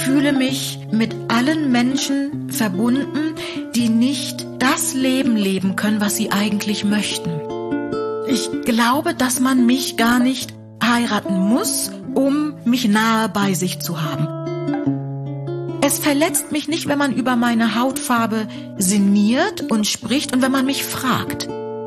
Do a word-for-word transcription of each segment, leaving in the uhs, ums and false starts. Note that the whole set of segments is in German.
fühle mich mit allen Menschen verbunden, die nicht das Leben leben können, was sie eigentlich möchten. Ich glaube, dass man mich gar nicht heiraten muss, um mich nahe bei sich zu haben. Es verletzt mich nicht, wenn man über meine Hautfarbe sinniert und spricht und wenn man mich fragt.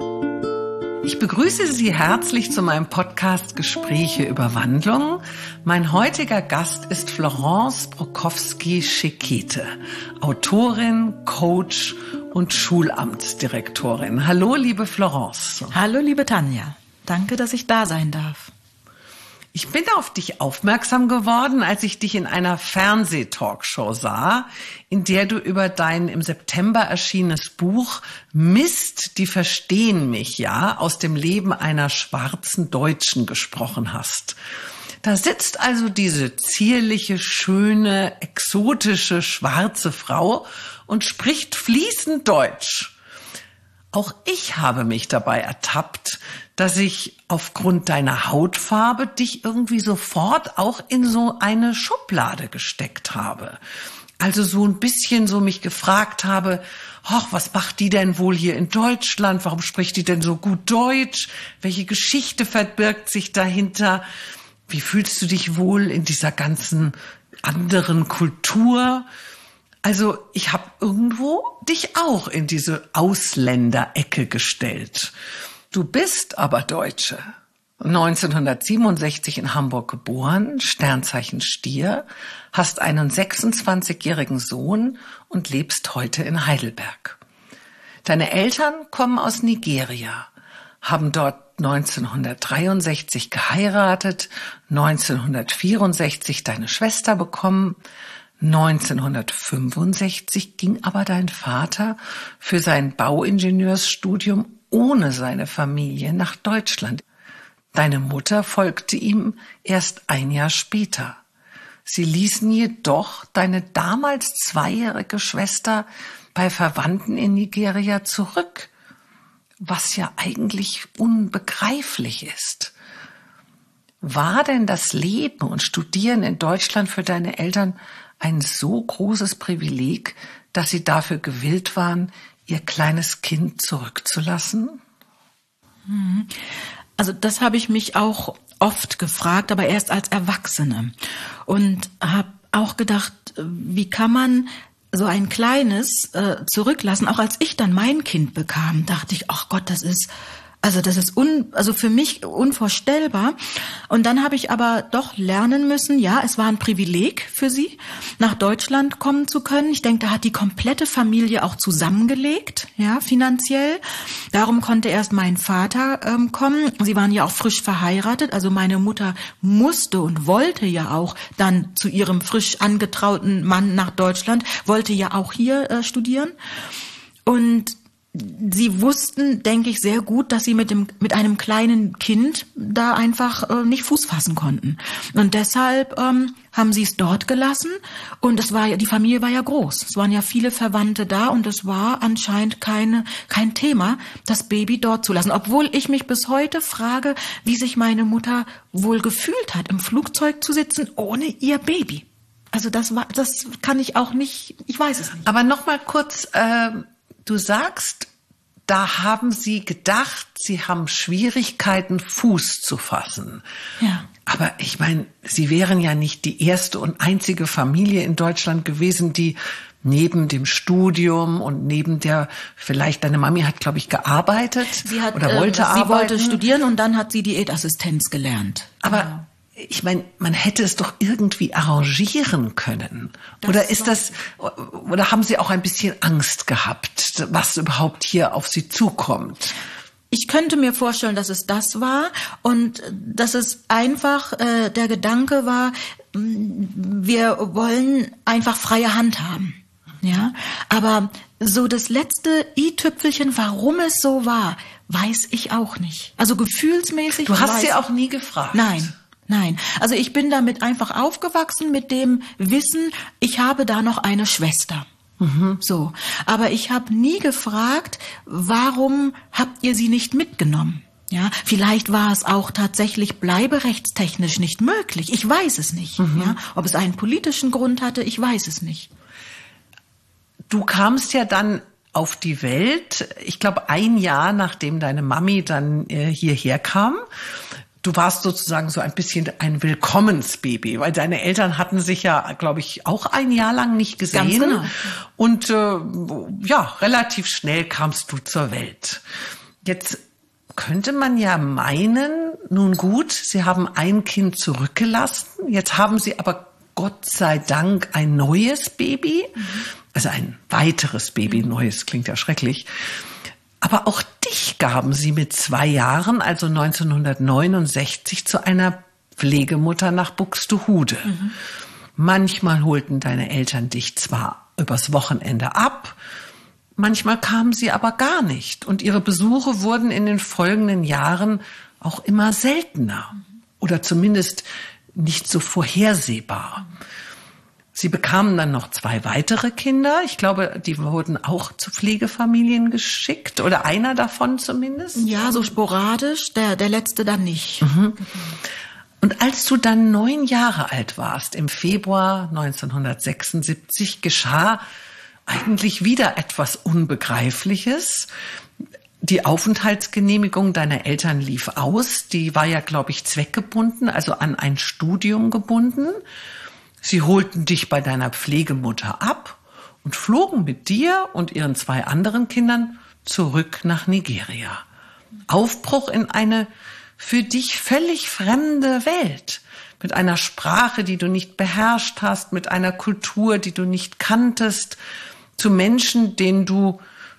Ich begrüße Sie herzlich zu meinem Podcast Gespräche über Wandlung. Mein heutiger Gast ist Florence Brokowski-Schekete, Autorin, Coach und Schulamtsdirektorin. Hallo, liebe Florence. Hallo, liebe Tanja. Danke, dass ich da sein darf. Ich bin auf dich aufmerksam geworden, als ich dich in einer Fernsehtalkshow sah, in der du über dein im September erschienenes Buch Mist, die verstehen mich ja aus dem Leben einer schwarzen Deutschen gesprochen hast. Da sitzt also diese zierliche, schöne, exotische, schwarze Frau und spricht fließend Deutsch. Auch ich habe mich dabei ertappt, dass ich aufgrund deiner Hautfarbe dich irgendwie sofort auch in so eine Schublade gesteckt habe. Also so ein bisschen so mich gefragt habe, ach, was macht die denn wohl hier in Deutschland? Warum spricht die denn so gut Deutsch? Welche Geschichte verbirgt sich dahinter? Wie fühlst du dich wohl in dieser ganzen anderen Kultur? Also ich habe irgendwo dich auch in diese Ausländerecke gestellt. Du bist aber Deutsche. neunzehnhundertsiebenundsechzig in Hamburg geboren, Sternzeichen Stier, hast einen sechsundzwanzigjährigen Sohn und lebst heute in Heidelberg. Deine Eltern kommen aus Nigeria, haben dort neunzehnhundertdreiundsechzig geheiratet, neunzehnhundertvierundsechzig deine Schwester bekommen. neunzehnhundertfünfundsechzig ging aber dein Vater für sein Bauingenieursstudium ohne seine Familie nach Deutschland. Deine Mutter folgte ihm erst ein Jahr später. Sie ließen jedoch deine damals zweijährige Schwester bei Verwandten in Nigeria zurück, was ja eigentlich unbegreiflich ist. War denn das Leben und Studieren in Deutschland für deine Eltern ein so großes Privileg, dass sie dafür gewillt waren, ihr kleines Kind zurückzulassen? Also das habe ich mich auch oft gefragt, aber erst als Erwachsene. Und habe auch gedacht, wie kann man so ein kleines äh, zurücklassen? Auch als ich dann mein Kind bekam, dachte ich, ach Gott, das ist... Also das ist un, also für mich unvorstellbar. Und dann habe ich aber doch lernen müssen, ja, es war ein Privileg für sie, nach Deutschland kommen zu können. Ich denke, da hat die komplette Familie auch zusammengelegt, ja, finanziell. Darum konnte erst mein Vater ähm, kommen. Sie waren ja auch frisch verheiratet. Also meine Mutter musste und wollte ja auch dann zu ihrem frisch angetrauten Mann nach Deutschland, wollte ja auch hier äh, studieren. Und sie wussten, denke ich, sehr gut, dass sie mit dem mit einem kleinen Kind da einfach äh, nicht Fuß fassen konnten. Und deshalb ähm, haben sie es dort gelassen. Und es war ja, die Familie war ja groß. Es waren ja viele Verwandte da und es war anscheinend keine kein Thema, das Baby dort zu lassen. Obwohl ich mich bis heute frage, wie sich meine Mutter wohl gefühlt hat, im Flugzeug zu sitzen ohne ihr Baby. Also das war, das kann ich auch nicht. Ich weiß es nicht. Aber noch mal kurz. Äh Du sagst, da haben sie gedacht, sie haben Schwierigkeiten, Fuß zu fassen. Ja. Aber ich meine, sie wären ja nicht die erste und einzige Familie in Deutschland gewesen, die neben dem Studium und neben der, vielleicht deine Mami hat, glaube ich, gearbeitet sie hat, oder wollte äh, arbeiten. Sie wollte studieren und dann hat sie Diätassistenz gelernt. Aber ja. Ich meine, man hätte es doch irgendwie arrangieren können. Das oder ist das, oder haben Sie auch ein bisschen Angst gehabt, was überhaupt hier auf Sie zukommt? Ich könnte mir vorstellen, dass es das war und dass es einfach äh, der Gedanke war, wir wollen einfach freie Hand haben. Ja, aber so das letzte i-Tüpfelchen, warum es so war, weiß ich auch nicht. Also gefühlsmäßig. Du hast weiß, sie auch nie gefragt? Nein. Nein, also ich bin damit einfach aufgewachsen mit dem Wissen, ich habe da noch eine Schwester. Mhm. So, aber ich habe nie gefragt, warum habt ihr sie nicht mitgenommen? Ja, vielleicht war es auch tatsächlich bleiberechtstechnisch nicht möglich. Ich weiß es nicht. Mhm. Ja, ob es einen politischen Grund hatte, ich weiß es nicht. Du kamst ja dann auf die Welt, ich glaube ein Jahr nachdem deine Mami dann äh, hierher kam. Du warst sozusagen so ein bisschen ein Willkommensbaby, weil deine Eltern hatten sich ja, glaube ich, auch ein Jahr lang nicht gesehen. Ganz genau. Und äh, ja, relativ schnell kamst du zur Welt. Jetzt könnte man ja meinen, nun gut, sie haben ein Kind zurückgelassen, jetzt haben sie aber Gott sei Dank ein neues Baby, mhm. also ein weiteres Baby, neues klingt ja schrecklich. Aber auch dich gaben sie mit zwei Jahren, also neunzehnhundertneunundsechzig, zu einer Pflegemutter nach Buxtehude. Mhm. Manchmal holten deine Eltern dich zwar übers Wochenende ab, manchmal kamen sie aber gar nicht. Und ihre Besuche wurden in den folgenden Jahren auch immer seltener oder zumindest nicht so vorhersehbar. Sie bekamen dann noch zwei weitere Kinder. Ich glaube, die wurden auch zu Pflegefamilien geschickt oder einer davon zumindest. Ja, so sporadisch, der, der letzte dann nicht. Mhm. Und als du dann neun Jahre alt warst, im Februar neunzehnhundertsechsundsiebzig, geschah eigentlich wieder etwas Unbegreifliches. Die Aufenthaltsgenehmigung deiner Eltern lief aus. Die war ja, glaube ich, zweckgebunden, also an ein Studium gebunden. Sie holten dich bei deiner Pflegemutter ab und flogen mit dir und ihren zwei anderen Kindern zurück nach Nigeria. Aufbruch in eine für dich völlig fremde Welt. Mit einer Sprache, die du nicht beherrscht hast, mit einer Kultur, die du nicht kanntest, zu Menschen, denen du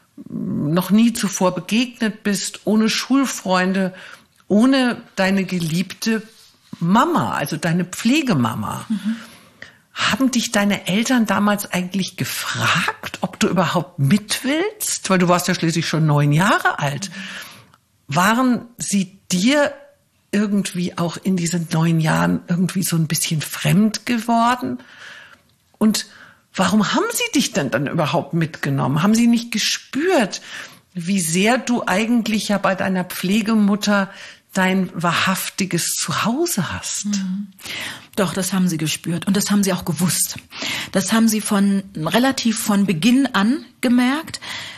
noch nie zuvor begegnet bist, ohne Schulfreunde, ohne deine geliebte Mama, also deine Pflegemama. Mhm. Haben dich deine Eltern damals eigentlich gefragt, ob du überhaupt mit willst? Weil du warst ja schließlich schon neun Jahre alt. Mhm. Waren sie dir irgendwie auch in diesen neun Jahren irgendwie so ein bisschen fremd geworden? Und warum haben sie dich denn dann überhaupt mitgenommen? Haben sie nicht gespürt, wie sehr du eigentlich ja bei deiner Pflegemutter dein wahrhaftiges Zuhause hast? Mhm. Doch, das haben sie gespürt und das haben sie auch gewusst. Das haben sie von relativ von Beginn an gemerkt.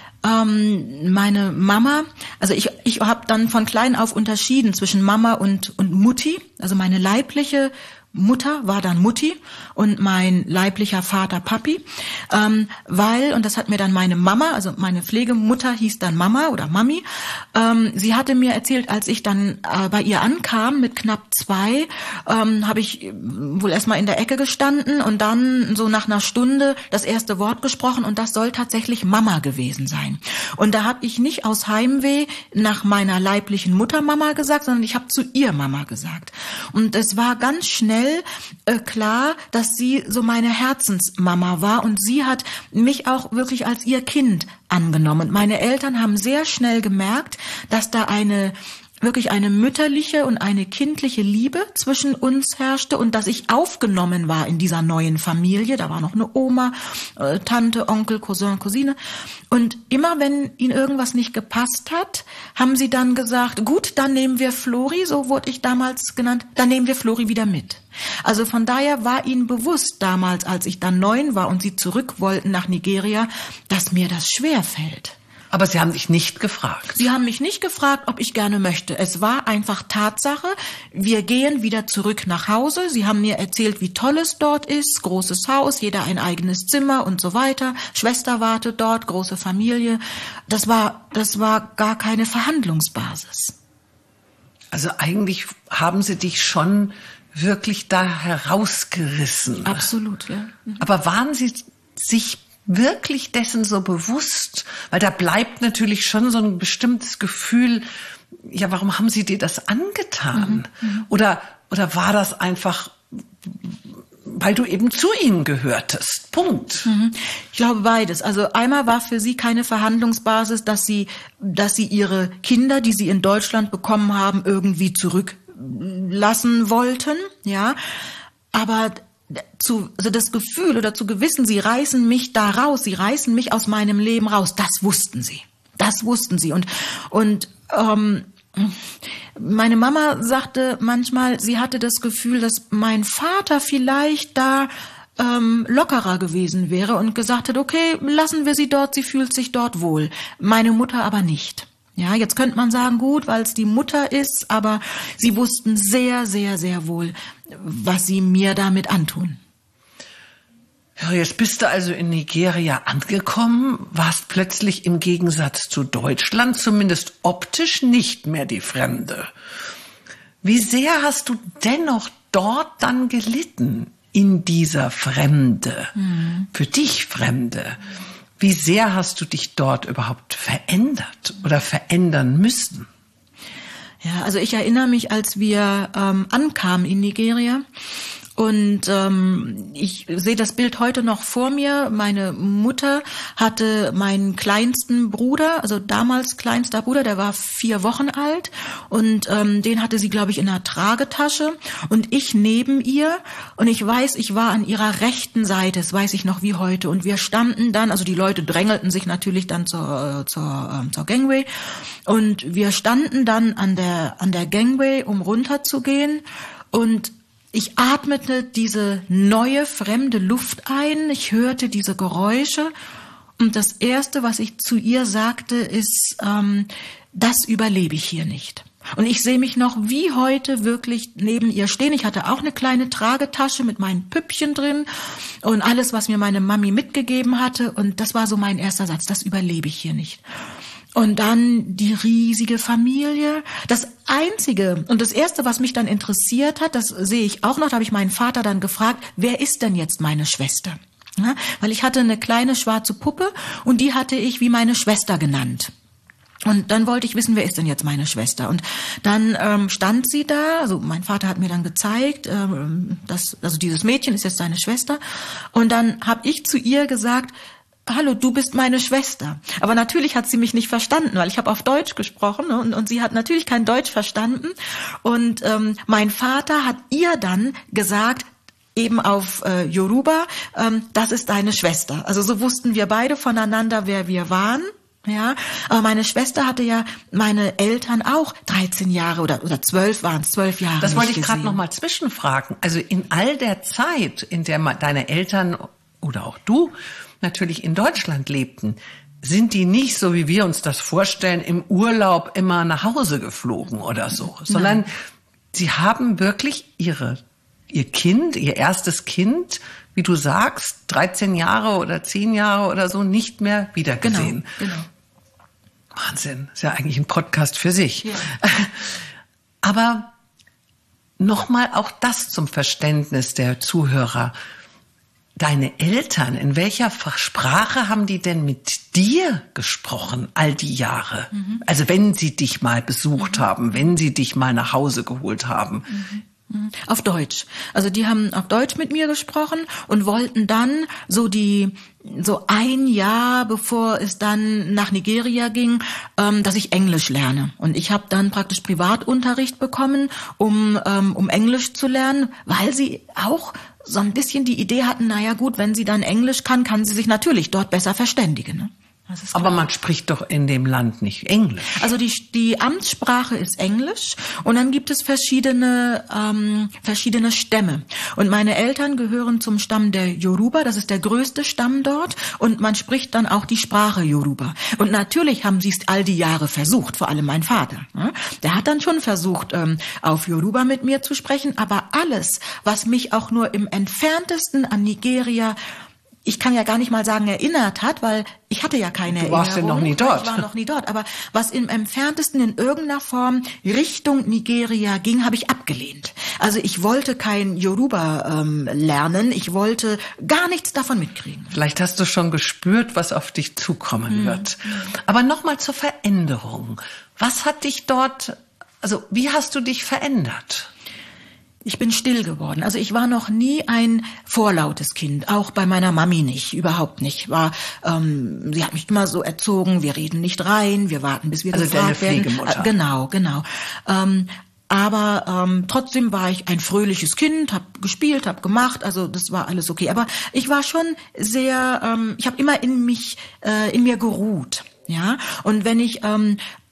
Ähm, meine Mama, also ich, ich habe dann von klein auf unterschieden zwischen Mama und, und Mutti, also meine leibliche Mutter war dann Mutti und mein leiblicher Vater Papi, ähm, weil, und das hat mir dann meine Mama, also meine Pflegemutter hieß dann Mama oder Mami, ähm, sie hatte mir erzählt, als ich dann äh, bei ihr ankam mit knapp zwei, ähm, habe ich wohl erstmal in der Ecke gestanden und dann so nach einer Stunde das erste Wort gesprochen und das soll tatsächlich Mama gewesen sein. Und da habe ich nicht aus Heimweh nach meiner leiblichen Mutter Mama gesagt, sondern ich habe zu ihr Mama gesagt. Und es war ganz schnell Äh, klar, dass sie so meine Herzensmama war und sie hat mich auch wirklich als ihr Kind angenommen. Meine Eltern haben sehr schnell gemerkt, dass da eine wirklich eine mütterliche und eine kindliche Liebe zwischen uns herrschte und dass ich aufgenommen war in dieser neuen Familie. Da war noch eine Oma, äh, Tante, Onkel, Cousin, Cousine. Und immer wenn ihnen irgendwas nicht gepasst hat, haben sie dann gesagt, gut, dann nehmen wir Flori, so wurde ich damals genannt, dann nehmen wir Flori wieder mit. Also von daher war ihnen bewusst damals, als ich dann neun war und sie zurück wollten nach Nigeria, dass mir das schwer fällt. Aber sie haben dich nicht gefragt. Sie haben mich nicht gefragt, ob ich gerne möchte. Es war einfach Tatsache. Wir gehen wieder zurück nach Hause. Sie haben mir erzählt, wie toll es dort ist. Großes Haus, jeder ein eigenes Zimmer und so weiter. Schwester wartet dort, große Familie. Das war, das war gar keine Verhandlungsbasis. Also eigentlich haben sie dich schon wirklich da herausgerissen. Absolut, ja. Mhm. Aber waren sie sich wirklich dessen so bewusst? Weil da bleibt natürlich schon so ein bestimmtes Gefühl, ja, warum haben sie dir das angetan? Mhm. Oder, oder war das einfach, weil du eben zu ihnen gehörtest? Punkt. Mhm. Ich glaube beides. Also einmal war für sie keine Verhandlungsbasis, dass sie, dass sie ihre Kinder, die sie in Deutschland bekommen haben, irgendwie zurücklassen wollten, ja. Aber zu, also das Gefühl oder zu gewissen, sie reißen mich da raus, sie reißen mich aus meinem Leben raus, das wussten sie. Das wussten sie. Und, und, ähm, Meine Mama sagte manchmal, sie hatte das Gefühl, dass mein Vater vielleicht da ähm, lockerer gewesen wäre und gesagt hat, okay, lassen wir sie dort, sie fühlt sich dort wohl. Meine Mutter aber nicht. Ja, jetzt könnte man sagen, gut, weil es die Mutter ist, aber sie wussten sehr, sehr, sehr wohl, was sie mir damit antun. Ja, jetzt bist du also in Nigeria angekommen, warst plötzlich im Gegensatz zu Deutschland zumindest optisch nicht mehr die Fremde. Wie sehr hast du dennoch dort dann gelitten in dieser Fremde, mhm. für dich Fremde? Wie sehr hast du dich dort überhaupt verändert oder verändern müssen? Ja, also ich erinnere mich, als wir ähm, ankamen in Nigeria. Und ähm, ich sehe das Bild heute noch vor mir. Meine Mutter hatte meinen kleinsten Bruder, also damals kleinster Bruder, der war vier Wochen alt. Und ähm, den hatte sie, glaube ich, in einer Tragetasche. Und ich neben ihr. Und ich weiß, ich war an ihrer rechten Seite, das weiß ich noch wie heute. Und wir standen dann, also die Leute drängelten sich natürlich dann zur, äh, zur, äh, zur Gangway. Und wir standen dann an der, an der Gangway, um runterzugehen. Und ich atmete diese neue, fremde Luft ein, ich hörte diese Geräusche und das Erste, was ich zu ihr sagte, ist, ähm, das überlebe ich hier nicht. Und ich sehe mich noch wie heute wirklich neben ihr stehen. Ich hatte auch eine kleine Tragetasche mit meinen Püppchen drin und alles, was mir meine Mami mitgegeben hatte. Und das war so mein erster Satz, das überlebe ich hier nicht. Und dann die riesige Familie. Das Einzige und das Erste, was mich dann interessiert hat, das sehe ich auch noch, da habe ich meinen Vater dann gefragt, wer ist denn jetzt meine Schwester? Ja, weil ich hatte eine kleine schwarze Puppe und die hatte ich wie meine Schwester genannt. Und dann wollte ich wissen, wer ist denn jetzt meine Schwester? Und dann ähm, stand sie da, also mein Vater hat mir dann gezeigt, ähm, dass, also dieses Mädchen ist jetzt seine Schwester. Und dann habe ich zu ihr gesagt, hallo, du bist meine Schwester. Aber natürlich hat sie mich nicht verstanden, weil ich habe auf Deutsch gesprochen und, und sie hat natürlich kein Deutsch verstanden. Und ähm, mein Vater hat ihr dann gesagt, eben auf äh, Yoruba, ähm, das ist deine Schwester. Also so wussten wir beide voneinander, wer wir waren. Ja, aber meine Schwester hatte ja meine Eltern auch dreizehn Jahre oder oder zwölf waren es, zwölf Jahre. Das wollte ich gerade noch mal zwischenfragen. Also in all der Zeit, in der deine Eltern oder auch du natürlich in Deutschland lebten, sind die nicht, so wie wir uns das vorstellen, im Urlaub immer nach Hause geflogen oder so, sondern Nein. sie haben wirklich ihre, ihr Kind, ihr erstes Kind, wie du sagst, dreizehn Jahre oder zehn Jahre oder so nicht mehr wiedergesehen. Genau, genau. Wahnsinn, ist ja eigentlich ein Podcast für sich. Ja. Aber nochmal auch das zum Verständnis der Zuhörer. Deine Eltern, in welcher Sprache haben die denn mit dir gesprochen all die Jahre? Mhm. Also wenn sie dich mal besucht mhm. haben, wenn sie dich mal nach Hause geholt haben. Mhm. Auf Deutsch. Also die haben auf Deutsch mit mir gesprochen und wollten dann so die so ein Jahr, bevor es dann nach Nigeria ging, ähm, dass ich Englisch lerne. Und ich habe dann praktisch Privatunterricht bekommen, um um, um Englisch zu lernen, weil sie auch so ein bisschen die Idee hatten, naja gut, wenn sie dann Englisch kann, kann sie sich natürlich dort besser verständigen. Ne? Das ist Aber man spricht doch in dem Land nicht Englisch. Also die die Amtssprache ist Englisch und dann gibt es verschiedene ähm, verschiedene Stämme. Und meine Eltern gehören zum Stamm der Yoruba, das ist der größte Stamm dort und man spricht dann auch die Sprache Yoruba. Und natürlich haben sie es all die Jahre versucht, vor allem mein Vater. Ne? Der hat dann schon versucht, ähm, auf Yoruba mit mir zu sprechen, aber alles, was mich auch nur im entferntesten an Nigeria, ich kann ja gar nicht mal sagen, erinnert hat, weil ich hatte ja keine Erinnerung. Du warst ja noch nie dort. Ich war noch nie dort. Aber was im entferntesten in irgendeiner Form Richtung Nigeria ging, habe ich abgelehnt. Also ich wollte kein Yoruba ähm, lernen. Ich wollte gar nichts davon mitkriegen. Vielleicht hast du schon gespürt, was auf dich zukommen mhm. wird. Aber nochmal zur Veränderung. Was hat dich dort, also wie hast du dich verändert? Ich bin still geworden. Also ich war noch nie ein vorlautes Kind, auch bei meiner Mami nicht, überhaupt nicht. War, ähm, sie hat mich immer so erzogen, wir reden nicht rein, wir warten, bis wir also gefragt deine werden. Pflegemutter. Äh, genau, genau. Ähm, aber ähm, trotzdem war ich ein fröhliches Kind, habe gespielt, habe gemacht, also das war alles okay. Aber ich war schon sehr, ähm, ich habe immer in mich, äh, in mir geruht, ja. Und wenn ich ähm,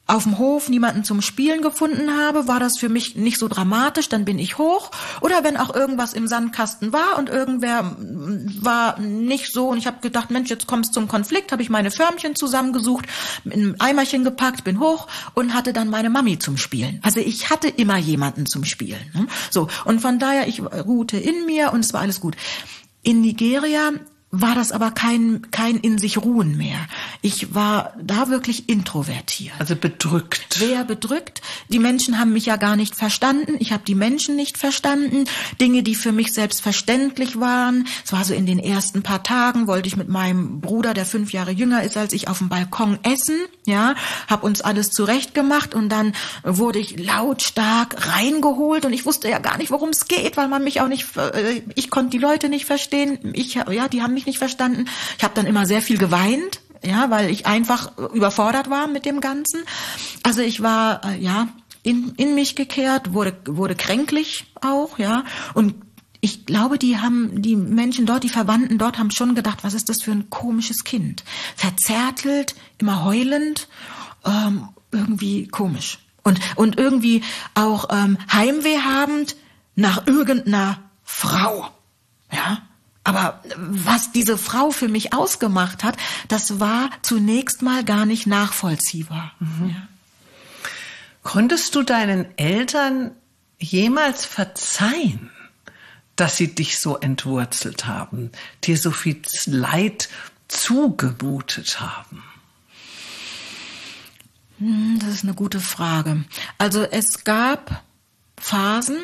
auf dem Hof niemanden zum Spielen gefunden habe, war das für mich nicht so dramatisch, dann bin ich hoch. Oder wenn auch irgendwas im Sandkasten war und irgendwer war nicht so und ich habe gedacht, Mensch, jetzt kommst zum Konflikt, habe ich meine Förmchen zusammengesucht, in ein Eimerchen gepackt, bin hoch und hatte dann meine Mami zum Spielen. Also ich hatte immer jemanden zum Spielen. Ne? So, und von daher, ich ruhte in mir und es war alles gut. In Nigeria war das aber kein kein in sich ruhen mehr. Ich war da wirklich introvertiert. Also bedrückt. Sehr bedrückt. Die Menschen haben mich ja gar nicht verstanden. Ich habe die Menschen nicht verstanden. Dinge, die für mich selbstverständlich waren. Es war so in den ersten paar Tagen, wollte ich mit meinem Bruder, der fünf Jahre jünger ist als ich, auf dem Balkon essen. Ja, habe uns alles zurechtgemacht und dann wurde ich lautstark reingeholt und ich wusste ja gar nicht, worum es geht, weil man mich auch nicht, ich konnte die Leute nicht verstehen. Ich, ja, die haben mich nicht verstanden. Ich habe dann immer sehr viel geweint, ja, weil ich einfach überfordert war mit dem Ganzen. Also ich war äh, ja in in mich gekehrt, wurde wurde kränklich auch, ja. Und ich glaube, die haben die Menschen dort, die Verwandten dort, haben schon gedacht, was ist das für ein komisches Kind? Verzärtelt, immer heulend, ähm, irgendwie komisch und und irgendwie auch ähm, Heimweh habend nach irgendeiner Frau, ja. Aber was diese Frau für mich ausgemacht hat, das war zunächst mal gar nicht nachvollziehbar. Mhm. Ja. Konntest du deinen Eltern jemals verzeihen, dass sie dich so entwurzelt haben, dir so viel Leid zugemutet haben? Das ist eine gute Frage. Also es gab Phasen,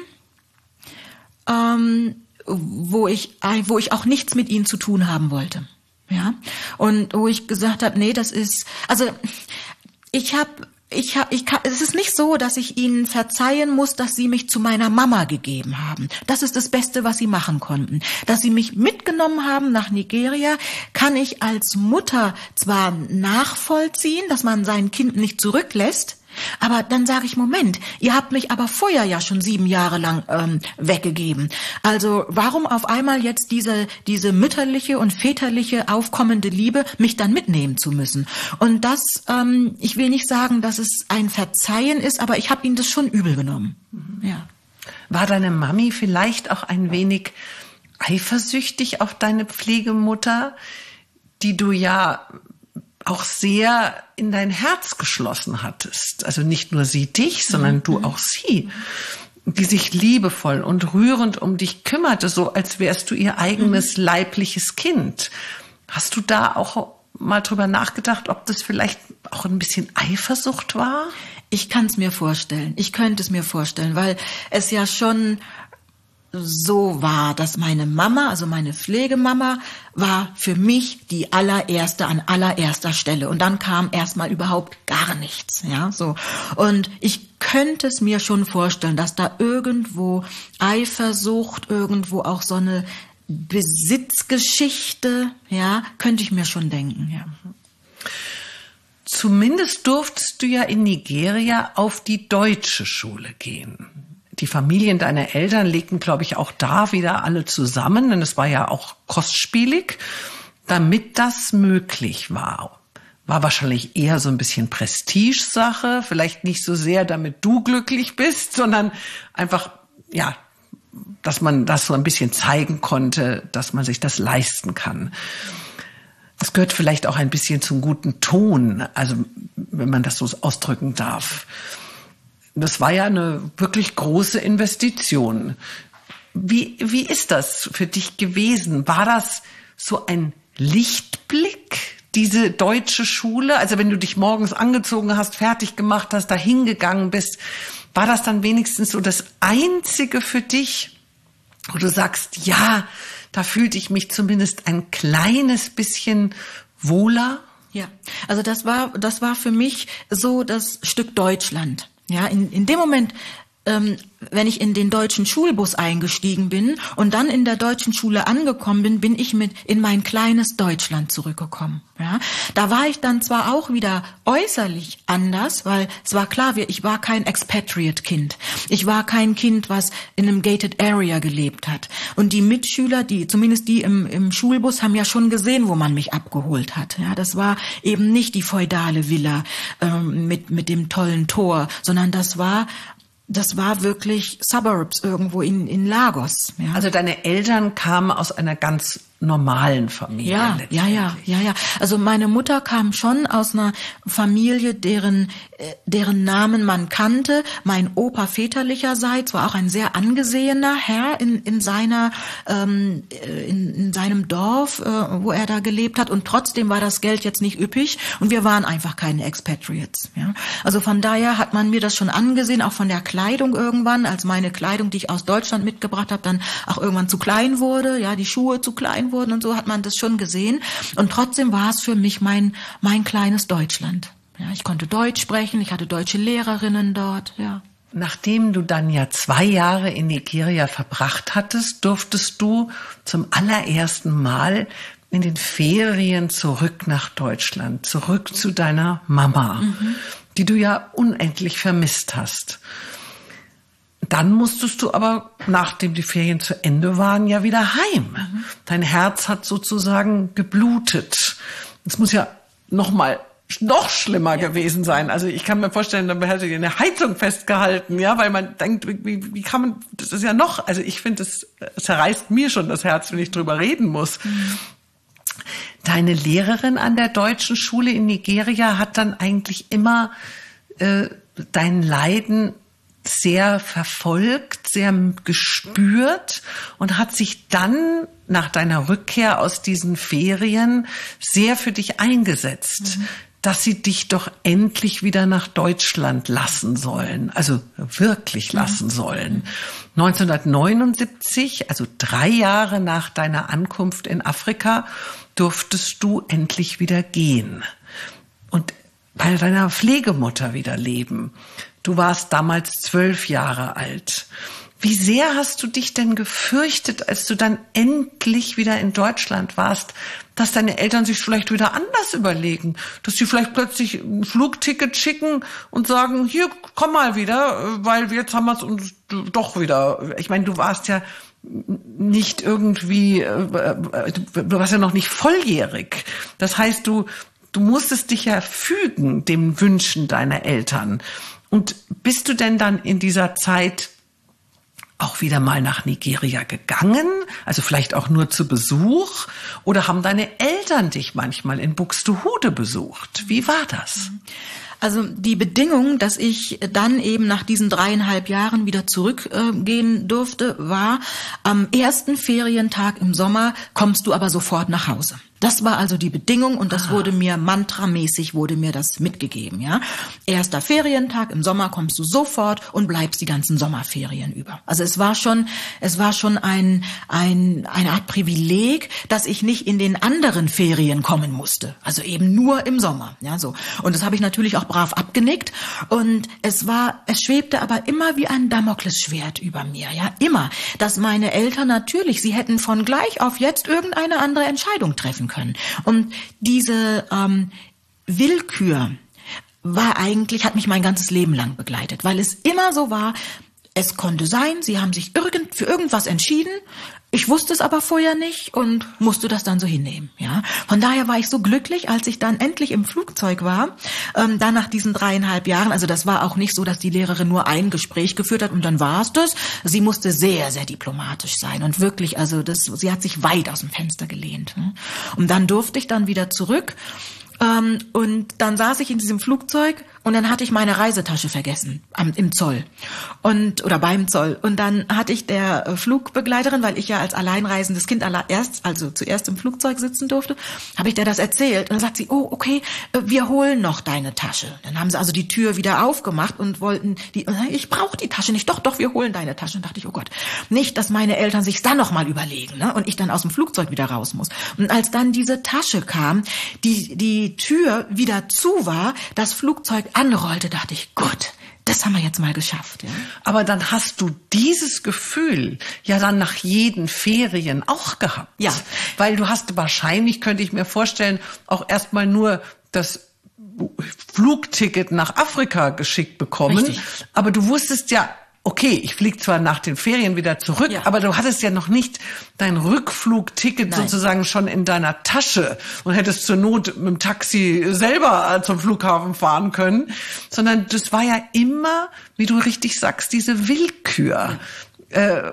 ähm, wo ich, wo ich auch nichts mit ihnen zu tun haben wollte, ja, und wo ich gesagt habe, nee, das ist, also ich habe, ich habe, ich kann, es ist nicht so, dass ich ihnen verzeihen muss, dass sie mich zu meiner Mama gegeben haben. Das ist das Beste, was sie machen konnten. Dass sie mich mitgenommen haben nach Nigeria, kann ich als Mutter zwar nachvollziehen, dass man sein Kind nicht zurücklässt. Aber dann sage ich, Moment, ihr habt mich aber vorher ja schon sieben Jahre lang ähm, weggegeben. Also warum auf einmal jetzt diese diese mütterliche und väterliche aufkommende Liebe mich dann mitnehmen zu müssen? Und das, ähm, ich will nicht sagen, dass es ein Verzeihen ist, aber ich habe ihnen das schon übel genommen. Ja. War deine Mami vielleicht auch ein wenig eifersüchtig auf deine Pflegemutter, die du ja auch sehr in dein Herz geschlossen hattest? Also nicht nur sie dich, sondern mhm. du auch sie, die sich liebevoll und rührend um dich kümmerte, so als wärst du ihr eigenes mhm. leibliches Kind. Hast du da auch mal drüber nachgedacht, ob das vielleicht auch ein bisschen Eifersucht war? Ich kann es mir vorstellen. Ich könnte es mir vorstellen, weil es ja schon so war, dass meine Mama, also meine Pflegemama, war für mich die allererste an allererster Stelle. Und dann kam erstmal überhaupt gar nichts, ja, so. Und ich könnte es mir schon vorstellen, dass da irgendwo Eifersucht, irgendwo auch so eine Besitzgeschichte, ja, könnte ich mir schon denken, ja. Zumindest durftest du ja in Nigeria auf die deutsche Schule gehen. Die Familien deiner Eltern legten, glaube ich, auch da wieder alle zusammen, denn es war ja auch kostspielig, damit das möglich war. War wahrscheinlich eher so ein bisschen Prestigesache, vielleicht nicht so sehr, damit du glücklich bist, sondern einfach, ja, dass man das so ein bisschen zeigen konnte, dass man sich das leisten kann. Es gehört vielleicht auch ein bisschen zum guten Ton, also wenn man das so ausdrücken darf. Das war ja eine wirklich große Investition. Wie, wie ist das für dich gewesen? War das so ein Lichtblick, diese deutsche Schule? Also wenn du dich morgens angezogen hast, fertig gemacht hast, dahin gegangen bist, war das dann wenigstens so das Einzige für dich, wo du sagst, ja, da fühlte ich mich zumindest ein kleines bisschen wohler? Ja, also das war, das war für mich so das Stück Deutschland. Ja, in, in dem Moment ähm, wenn ich in den deutschen Schulbus eingestiegen bin und dann in der deutschen Schule angekommen bin, bin ich mit in mein kleines Deutschland zurückgekommen. Ja, da war ich dann zwar auch wieder äußerlich anders, weil es war klar, ich war kein Expatriate-Kind. Ich war kein Kind, was in einem gated area gelebt hat. Und die Mitschüler, die zumindest die im, im Schulbus, haben ja schon gesehen, wo man mich abgeholt hat. Ja, das war eben nicht die feudale Villa ähm, mit mit dem tollen Tor, sondern das war Das war wirklich Suburbs irgendwo in, in Lagos. Ja. Also deine Eltern kamen aus einer ganz normalen Familie. Ja, ja, ja, ja, ja. Also meine Mutter kam schon aus einer Familie, deren, deren Namen man kannte. Mein Opa väterlicherseits war auch ein sehr angesehener Herr in, in seiner, ähm, in, in seinem Dorf, äh, wo er da gelebt hat. Und trotzdem war das Geld jetzt nicht üppig. Und wir waren einfach keine Expatriates. Ja. Also von daher hat man mir das schon angesehen, auch von der Kleidung irgendwann, als meine Kleidung, die ich aus Deutschland mitgebracht habe, dann auch irgendwann zu klein wurde, ja, die Schuhe zu klein wurden und so, hat man das schon gesehen. Und trotzdem war es für mich mein mein kleines Deutschland. Ja, ich konnte Deutsch sprechen, ich hatte deutsche Lehrerinnen dort, ja. Nachdem du dann ja zwei Jahre in Nigeria verbracht hattest, durftest du zum allerersten Mal in den Ferien zurück nach Deutschland, zurück zu deiner Mama, mhm. die du ja unendlich vermisst hast. Dann musstest du aber, nachdem die Ferien zu Ende waren, ja wieder heim. Mhm. Dein Herz hat sozusagen geblutet. Das muss ja noch mal noch schlimmer ja. gewesen sein. Also ich kann mir vorstellen, dann hätte ich eine Heizung festgehalten, ja, weil man denkt, wie, wie kann man, das ist ja noch, also ich finde, es zerreißt mir schon das Herz, wenn ich drüber reden muss. Mhm. Deine Lehrerin an der deutschen Schule in Nigeria hat dann eigentlich immer äh, dein Leiden sehr verfolgt, sehr gespürt und hat sich dann nach deiner Rückkehr aus diesen Ferien sehr für dich eingesetzt, mhm. dass sie dich doch endlich wieder nach Deutschland lassen sollen, also wirklich lassen mhm. sollen. neunzehnhundertneunundsiebzig, also drei Jahre nach deiner Ankunft in Afrika, durftest du endlich wieder gehen und bei deiner Pflegemutter wieder leben. Du warst damals zwölf Jahre alt. Wie sehr hast du dich denn gefürchtet, als du dann endlich wieder in Deutschland warst, dass deine Eltern sich vielleicht wieder anders überlegen, dass sie vielleicht plötzlich ein Flugticket schicken und sagen, hier, komm mal wieder, weil jetzt haben wir es uns doch wieder. Ich meine, du warst ja nicht irgendwie, du warst ja noch nicht volljährig. Das heißt, du, du musstest dich ja fügen den Wünschen deiner Eltern. Und bist du denn dann in dieser Zeit auch wieder mal nach Nigeria gegangen? Also vielleicht auch nur zu Besuch? Oder haben deine Eltern dich manchmal in Buxtehude besucht? Wie war das? Also die Bedingung, dass ich dann eben nach diesen dreieinhalb Jahren wieder zurückgehen äh, durfte, war, am ersten Ferientag im Sommer kommst du aber sofort nach Hause. Das war also die Bedingung und das ah. wurde mir mantramäßig, wurde mir das mitgegeben, ja. Erster Ferientag im Sommer kommst du sofort und bleibst die ganzen Sommerferien über. Also es war schon, es war schon ein, ein, eine Art Privileg, dass ich nicht in den anderen Ferien kommen musste. Also eben nur im Sommer, ja, so. Und das habe ich natürlich auch brav abgenickt und es war, es schwebte aber immer wie ein Damoklesschwert über mir, ja, immer, dass meine Eltern natürlich, sie hätten von gleich auf jetzt irgendeine andere Entscheidung treffen können. Und diese ähm, Willkür war eigentlich, hat mich mein ganzes Leben lang begleitet, weil es immer so war, es konnte sein, sie haben sich irgend, für irgendwas entschieden, ich wusste es aber vorher nicht und musste das dann so hinnehmen. Ja, von daher war ich so glücklich, als ich dann endlich im Flugzeug war, ähm, dann nach diesen dreieinhalb Jahren. Also das war auch nicht so, dass die Lehrerin nur ein Gespräch geführt hat und dann war es das. Sie musste sehr, sehr diplomatisch sein und wirklich, also das, sie hat sich weit aus dem Fenster gelehnt. Ne? Und dann durfte ich dann wieder zurück. Ähm, und dann saß ich in diesem Flugzeug und dann hatte ich meine Reisetasche vergessen am, im Zoll und oder beim Zoll und dann hatte ich der äh, Flugbegleiterin, weil ich ja als alleinreisendes Kind aller, erst also zuerst im Flugzeug sitzen durfte, habe ich der das erzählt und dann sagt sie, oh okay, äh, wir holen noch deine Tasche. Dann haben sie also die Tür wieder aufgemacht und wollten die, ich brauche die Tasche nicht, doch doch wir holen deine Tasche. Und dachte ich, oh Gott, nicht, dass meine Eltern sich's dann noch mal überlegen, ne? Und ich dann aus dem Flugzeug wieder raus muss. Und als dann diese Tasche kam, die die Tür wieder zu war, das Flugzeug anrollte, dachte ich, gut, das haben wir jetzt mal geschafft. Ja. Aber dann hast du dieses Gefühl ja dann nach jeden Ferien auch gehabt. Ja. Weil du hast wahrscheinlich, könnte ich mir vorstellen, auch erstmal nur das Flugticket nach Afrika geschickt bekommen. Richtig. Aber du wusstest ja, okay, ich fliege zwar nach den Ferien wieder zurück, ja. aber du hattest ja noch nicht dein Rückflugticket Nein. sozusagen schon in deiner Tasche und hättest zur Not mit dem Taxi selber zum Flughafen fahren können, sondern das war ja immer, wie du richtig sagst, diese Willkür. Ja. Äh,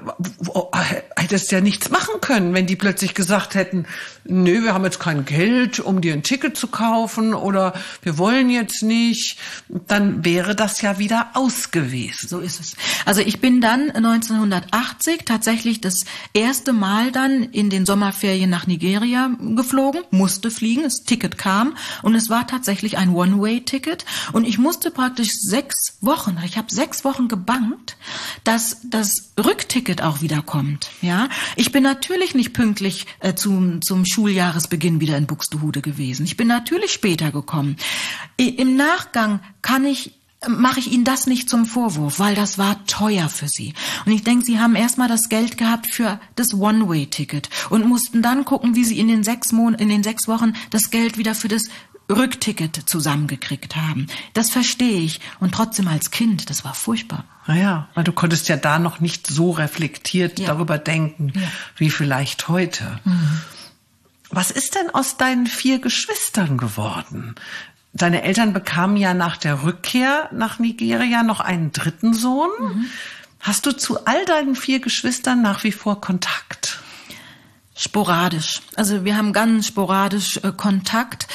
hättest ja nichts machen können, wenn die plötzlich gesagt hätten, nö, wir haben jetzt kein Geld, um dir ein Ticket zu kaufen oder wir wollen jetzt nicht, dann wäre das ja wieder aus gewesen. So ist es. Also ich bin dann neunzehnhundertachtzig tatsächlich das erste Mal dann in den Sommerferien nach Nigeria geflogen, musste fliegen, das Ticket kam und es war tatsächlich ein One-Way-Ticket und ich musste praktisch sechs Wochen, ich habe sechs Wochen gebangt, dass das Rückticket auch wieder kommt. Ja, ich bin natürlich nicht pünktlich äh, zum zum Schuljahresbeginn wieder in Buxtehude gewesen. Ich bin natürlich später gekommen. I, Im Nachgang kann ich mache ich Ihnen das nicht zum Vorwurf, weil das war teuer für Sie. Und ich denke, Sie haben erstmal das Geld gehabt für das One-Way-Ticket und mussten dann gucken, wie Sie in den sechs Monaten, in den sechs Wochen das Geld wieder für das Rückticket zusammengekriegt haben. Das verstehe ich. Und trotzdem als Kind, das war furchtbar. Naja, weil du konntest ja da noch nicht so reflektiert ja. darüber denken, ja. wie vielleicht heute. Mhm. Was ist denn aus deinen vier Geschwistern geworden? Deine Eltern bekamen ja nach der Rückkehr nach Nigeria noch einen dritten Sohn. Mhm. Hast du zu all deinen vier Geschwistern nach wie vor Kontakt? Sporadisch. Also wir haben ganz sporadisch äh, Kontakt.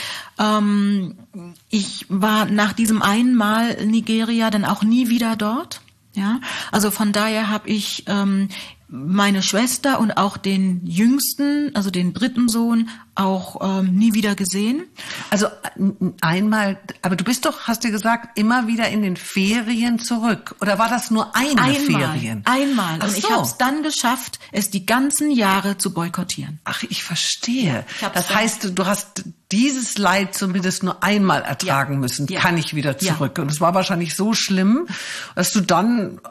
Ähm, ich war nach diesem einen Mal Nigeria dann auch nie wieder dort. Ja, also von daher habe ich ähm, meine Schwester und auch den Jüngsten, also den dritten Sohn, auch ähm, nie wieder gesehen. Also einmal, aber du bist doch, hast du gesagt, immer wieder in den Ferien zurück. Oder war das nur eine einmal, Ferien? Einmal. Ach und so. Ich habe es dann geschafft, es die ganzen Jahre zu boykottieren. Ach, ich verstehe. Ja, ich das heißt, du hast dieses Leid zumindest nur einmal ertragen ja. müssen. Ja. Kann ich wieder zurück. Ja. Und es war wahrscheinlich so schlimm, dass du dann,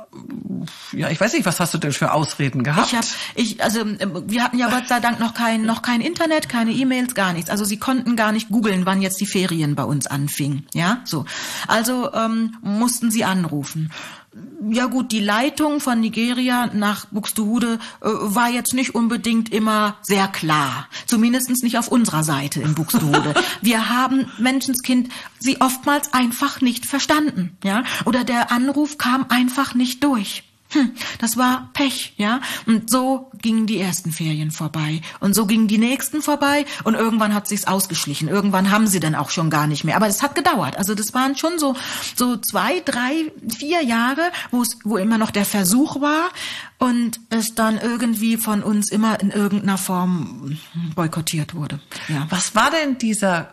ja, ich weiß nicht, was hast du denn für Ausreden gehabt? Ich hab, ich, also wir hatten ja Gott sei Dank noch kein, noch kein Internet, keine E-Mails, gar nichts. Also sie konnten gar nicht googeln, wann jetzt die Ferien bei uns anfingen. Ja, so. Also ähm, mussten sie anrufen. Ja gut, die Leitung von Nigeria nach Buxtehude äh, war jetzt nicht unbedingt immer sehr klar. Zumindest nicht auf unserer Seite in Buxtehude. Wir haben, Menschenskind, sie oftmals einfach nicht verstanden. Ja, oder der Anruf kam einfach nicht durch. Hm, das war Pech, ja. Und so gingen die ersten Ferien vorbei. Und so gingen die nächsten vorbei. Und irgendwann hat sich's ausgeschlichen. Irgendwann haben sie dann auch schon gar nicht mehr. Aber das hat gedauert. Also das waren schon so, so zwei, drei, vier Jahre, wo es, wo immer noch der Versuch war. Und es dann irgendwie von uns immer in irgendeiner Form boykottiert wurde. Ja. Was war denn dieser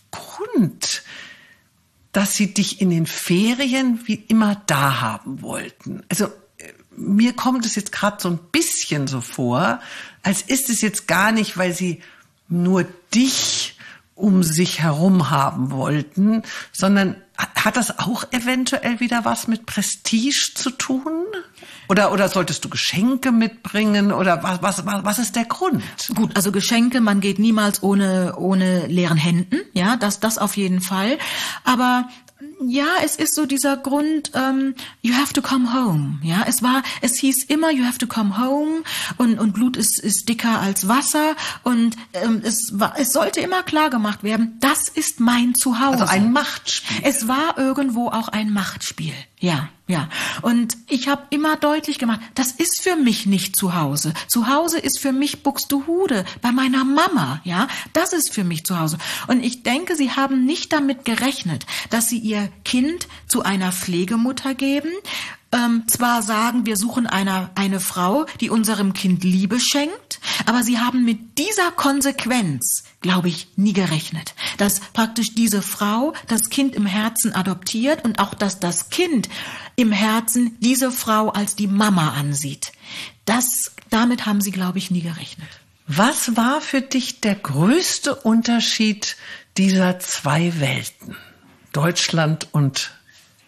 Grund, dass sie dich in den Ferien wie immer da haben wollten? Also, mir kommt es jetzt gerade so ein bisschen so vor, als ist es jetzt gar nicht, weil sie nur dich um sich herum haben wollten, sondern hat das auch eventuell wieder was mit Prestige zu tun? Oder, oder solltest du Geschenke mitbringen? Oder was, was, was ist der Grund? Gut, also Geschenke, man geht niemals ohne, ohne leeren Händen. Ja, das, das auf jeden Fall. Aber ja, es ist so dieser Grund, um, you have to come home. Ja, es war, es hieß immer, you have to come home und, und Blut ist, ist dicker als Wasser und ähm, es war, es sollte immer klar gemacht werden, das ist mein Zuhause. Also ein Machtspiel. Es war irgendwo auch ein Machtspiel. Ja, ja. Und ich habe immer deutlich gemacht, das ist für mich nicht zu Hause. Zu Hause ist für mich Buxtehude, bei meiner Mama, ja. Das ist für mich zu Hause. Und ich denke, sie haben nicht damit gerechnet, dass sie ihr Kind zu einer Pflegemutter geben, ähm, zwar sagen, wir suchen eine, eine Frau, die unserem Kind Liebe schenkt, aber sie haben mit dieser Konsequenz, glaube ich, nie gerechnet. Dass praktisch diese Frau das Kind im Herzen adoptiert und auch, dass das Kind im Herzen diese Frau als die Mama ansieht. Das, damit haben sie, glaube ich, nie gerechnet. Was war für dich der größte Unterschied dieser zwei Welten? Deutschland und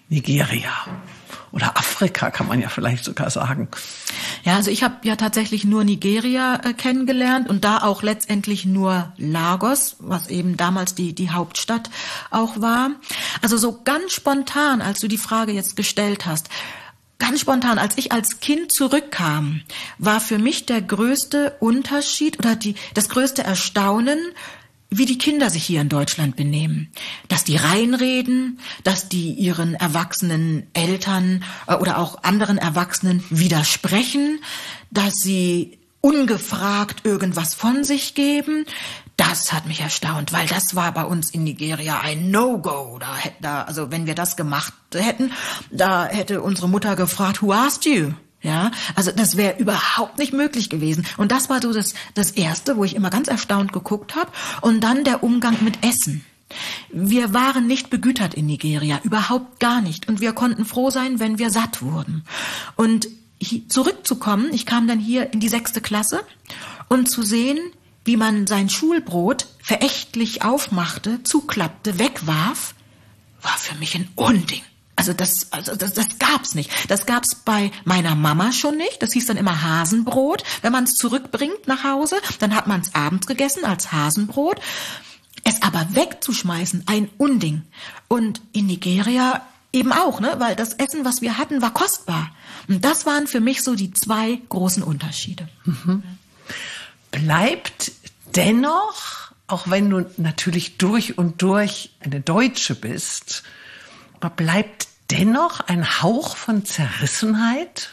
Nigeria oder Afrika, kann man ja vielleicht sogar sagen. Ja, also ich habe ja tatsächlich nur Nigeria äh, kennengelernt und da auch letztendlich nur Lagos, was eben damals die die Hauptstadt auch war. Also so ganz spontan, als du die Frage jetzt gestellt hast, ganz spontan, als ich als Kind zurückkam, war für mich der größte Unterschied oder die das größte Erstaunen, wie die Kinder sich hier in Deutschland benehmen. Dass die reinreden, dass die ihren erwachsenen Eltern oder auch anderen Erwachsenen widersprechen, dass sie ungefragt irgendwas von sich geben. Das hat mich erstaunt, weil das war bei uns in Nigeria ein No-Go. Da hätte, da, also wenn wir das gemacht hätten, da hätte unsere Mutter gefragt, who asked you? Ja, also das wäre überhaupt nicht möglich gewesen. Und das war so das, das Erste, wo ich immer ganz erstaunt geguckt habe. Und dann der Umgang mit Essen. Wir waren nicht begütert in Nigeria, überhaupt gar nicht. Und wir konnten froh sein, wenn wir satt wurden. Und hier, zurückzukommen, ich kam dann hier in die sechste Klasse und zu sehen, wie man sein Schulbrot verächtlich aufmachte, zuklappte, wegwarf, war für mich ein Unding. Also das, also das, das gab's nicht. Das gab's bei meiner Mama schon nicht. Das hieß dann immer Hasenbrot. Wenn man es zurückbringt nach Hause, dann hat man es abends gegessen als Hasenbrot. Es aber wegzuschmeißen, ein Unding. Und in Nigeria eben auch, ne, weil das Essen, was wir hatten, war kostbar. Und das waren für mich so die zwei großen Unterschiede. Mhm. Bleibt dennoch, auch wenn du natürlich durch und durch eine Deutsche bist, aber bleibt dennoch ein Hauch von Zerrissenheit?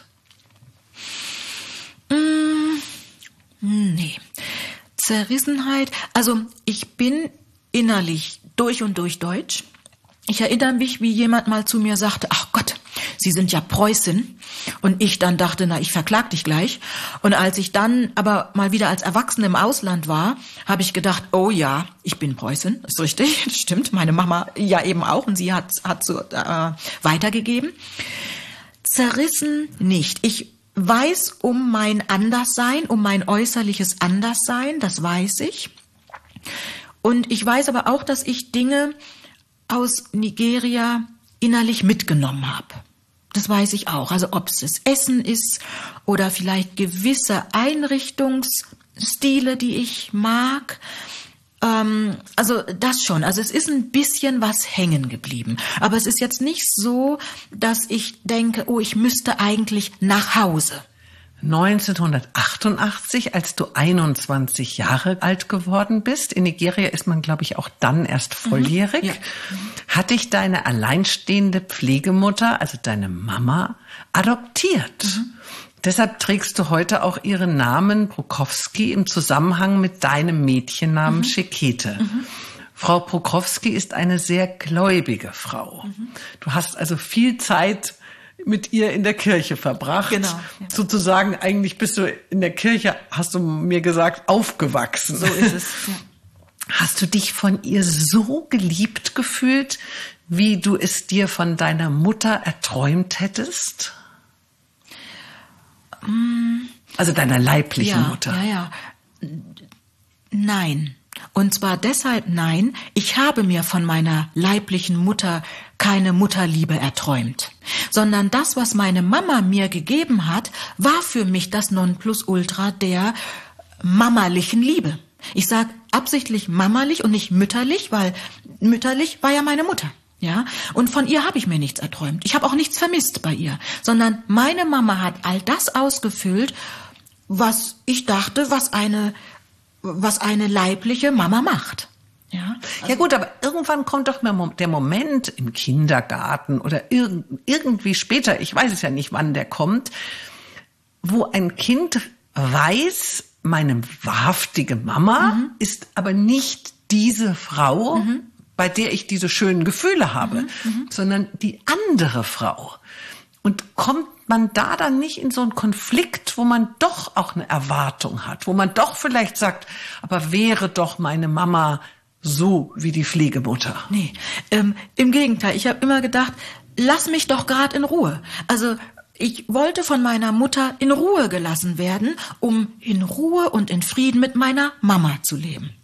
Mm, nee. Zerrissenheit, also ich bin innerlich durch und durch deutsch. Ich erinnere mich, wie jemand mal zu mir sagte, ach Gott, Sie sind ja Preußin. Und ich dann dachte, na, ich verklag dich gleich. Und als ich dann aber mal wieder als Erwachsene im Ausland war, habe ich gedacht, oh ja, ich bin Preußin. Ist richtig, das stimmt. Meine Mama ja eben auch und sie hat hat so äh, weitergegeben. Zerrissen nicht. Ich weiß um mein Anderssein, um mein äußerliches Anderssein, das weiß ich. Und ich weiß aber auch, dass ich Dinge aus Nigeria innerlich mitgenommen habe. Das weiß ich auch. Also ob es das Essen ist oder vielleicht gewisse Einrichtungsstile, die ich mag. Ähm, also das schon. Also es ist ein bisschen was hängen geblieben. Aber es ist jetzt nicht so, dass ich denke, oh, ich müsste eigentlich nach Hause. neunzehnhundertachtundachtzig, als du einundzwanzig Jahre alt geworden bist, in Nigeria ist man, glaube ich, auch dann erst volljährig, mhm, ja. Hat dich deine alleinstehende Pflegemutter, also deine Mama, adoptiert. Mhm. Deshalb trägst du heute auch ihren Namen Prokowski im Zusammenhang mit deinem Mädchennamen mhm. Shekete. Mhm. Frau Prokowski ist eine sehr gläubige Frau. Mhm. Du hast also viel Zeit mit ihr in der Kirche verbracht. Genau. Ja. Sozusagen, eigentlich bist du in der Kirche, hast du mir gesagt, aufgewachsen. So ist es, ja. Hast du dich von ihr so geliebt gefühlt, wie du es dir von deiner Mutter erträumt hättest? Also deiner leiblichen ja, Mutter. Ja, ja. Nein. Und zwar deshalb nein, ich habe mir von meiner leiblichen Mutter keine Mutterliebe erträumt, sondern das, was meine Mama mir gegeben hat, war für mich das Nonplusultra der mamalichen Liebe. Ich sage absichtlich mamalich und nicht mütterlich, weil mütterlich war ja meine Mutter. Ja, und von ihr habe ich mir nichts erträumt. Ich habe auch nichts vermisst bei ihr, sondern meine Mama hat all das ausgefüllt, was ich dachte, was eine was eine leibliche Mama macht. Ja, also ja gut, aber irgendwann kommt doch der Moment im Kindergarten oder irg- irgendwie später, ich weiß es ja nicht, wann der kommt, wo ein Kind weiß, meine wahrhaftige Mama mhm. ist aber nicht diese Frau, mhm. bei der ich diese schönen Gefühle habe, mhm. Mhm. sondern die andere Frau. Und kommt man da dann nicht in so einen Konflikt, wo man doch auch eine Erwartung hat, wo man doch vielleicht sagt, aber wäre doch meine Mama so wie die Pflegemutter? Nee, ähm, im Gegenteil. Ich habe immer gedacht, lass mich doch gerade in Ruhe. Also ich wollte von meiner Mutter in Ruhe gelassen werden, um in Ruhe und in Frieden mit meiner Mama zu leben.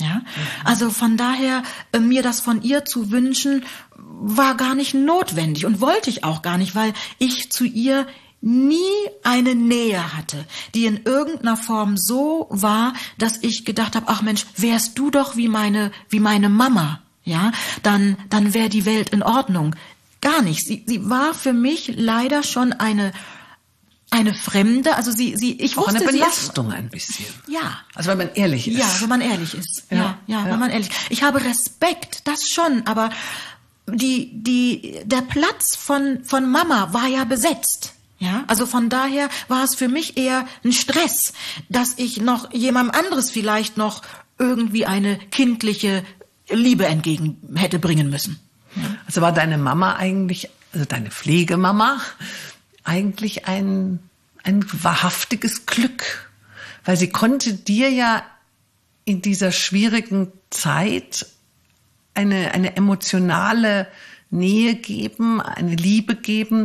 Ja, mhm. Also von daher, äh, mir das von ihr zu wünschen, war gar nicht notwendig und wollte ich auch gar nicht, weil ich zu ihr nie eine Nähe hatte, die in irgendeiner Form so war, dass ich gedacht habe, ach Mensch, wärst du doch wie meine, wie meine Mama, ja, dann, dann wäre die Welt in Ordnung. Gar nicht. Sie, sie war für mich leider schon eine, eine Fremde, also sie, sie, ich auch wusste, eine Belastung sie ist, ein bisschen. Ja. Also wenn man ehrlich ist. Ja, wenn man ehrlich ist. Ja, ja, ja, wenn ja. man ehrlich. Ich habe Respekt, das schon, aber die, die, der Platz von, von Mama war ja besetzt. Ja, also von daher war es für mich eher ein Stress, dass ich noch jemandem anderes vielleicht noch irgendwie eine kindliche Liebe entgegen hätte bringen müssen. Ja. Also war deine Mama eigentlich, also deine Pflegemama, eigentlich ein, ein wahrhaftiges Glück, weil sie konnte dir ja in dieser schwierigen Zeit eine, eine emotionale Nähe geben, eine Liebe geben,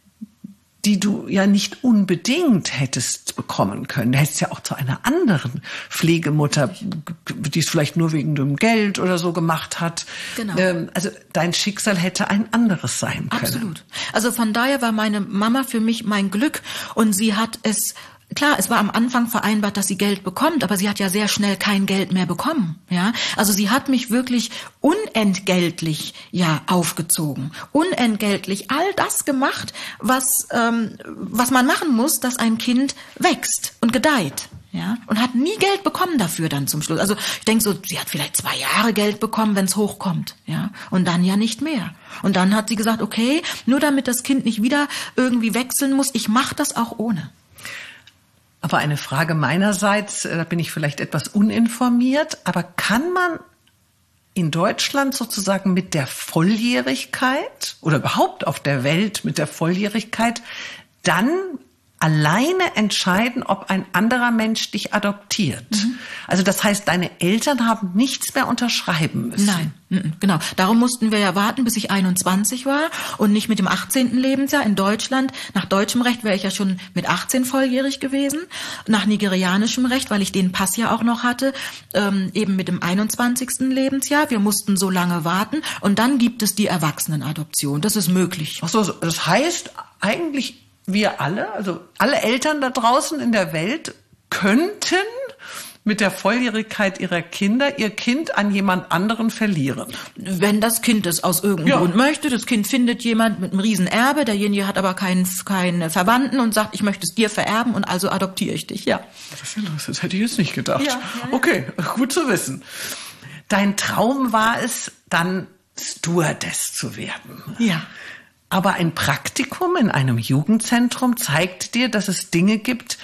die du ja nicht unbedingt hättest bekommen können. Du hättest ja auch zu einer anderen Pflegemutter, die es vielleicht nur wegen dem Geld oder so gemacht hat. Genau. Also dein Schicksal hätte ein anderes sein können. Absolut. Also von daher war meine Mama für mich mein Glück und sie hat es, klar, es war am Anfang vereinbart, dass sie Geld bekommt, aber sie hat ja sehr schnell kein Geld mehr bekommen. Ja, also sie hat mich wirklich unentgeltlich ja aufgezogen, unentgeltlich all das gemacht, was ähm, was man machen muss, dass ein Kind wächst und gedeiht. Ja, und hat nie Geld bekommen dafür dann zum Schluss. Also ich denke so, sie hat vielleicht zwei Jahre Geld bekommen, wenn es hochkommt, ja, und dann ja nicht mehr. Und dann hat sie gesagt, okay, nur damit das Kind nicht wieder irgendwie wechseln muss, ich mache das auch ohne. Aber eine Frage meinerseits, da bin ich vielleicht etwas uninformiert, aber kann man in Deutschland sozusagen mit der Volljährigkeit oder überhaupt auf der Welt mit der Volljährigkeit dann alleine entscheiden, ob ein anderer Mensch dich adoptiert? Mhm. Also das heißt, deine Eltern haben nichts mehr unterschreiben müssen. Nein, genau. Darum mussten wir ja warten, bis ich einundzwanzig war und nicht mit dem achtzehnten Lebensjahr. In Deutschland, nach deutschem Recht wäre ich ja schon mit achtzehn volljährig gewesen. Nach nigerianischem Recht, weil ich den Pass ja auch noch hatte, ähm, eben mit dem einundzwanzigsten Lebensjahr. Wir mussten so lange warten und dann gibt es die Erwachsenenadoption. Das ist möglich. Ach so, das heißt eigentlich, wir alle, also alle Eltern da draußen in der Welt könnten mit der Volljährigkeit ihrer Kinder ihr Kind an jemand anderen verlieren. Wenn das Kind es aus irgendeinem ja. Grund möchte, das Kind findet jemand mit einem Riesenerbe, derjenige hat aber keinen, keinen Verwandten und sagt, ich möchte es dir vererben und also adoptiere ich dich, ja. Das, das hätte ich jetzt nicht gedacht. Ja, ja, ja. Okay, gut zu wissen. Dein Traum war es, dann Stewardess zu werden. Ja. Aber ein Praktikum in einem Jugendzentrum zeigt dir, dass es Dinge gibt,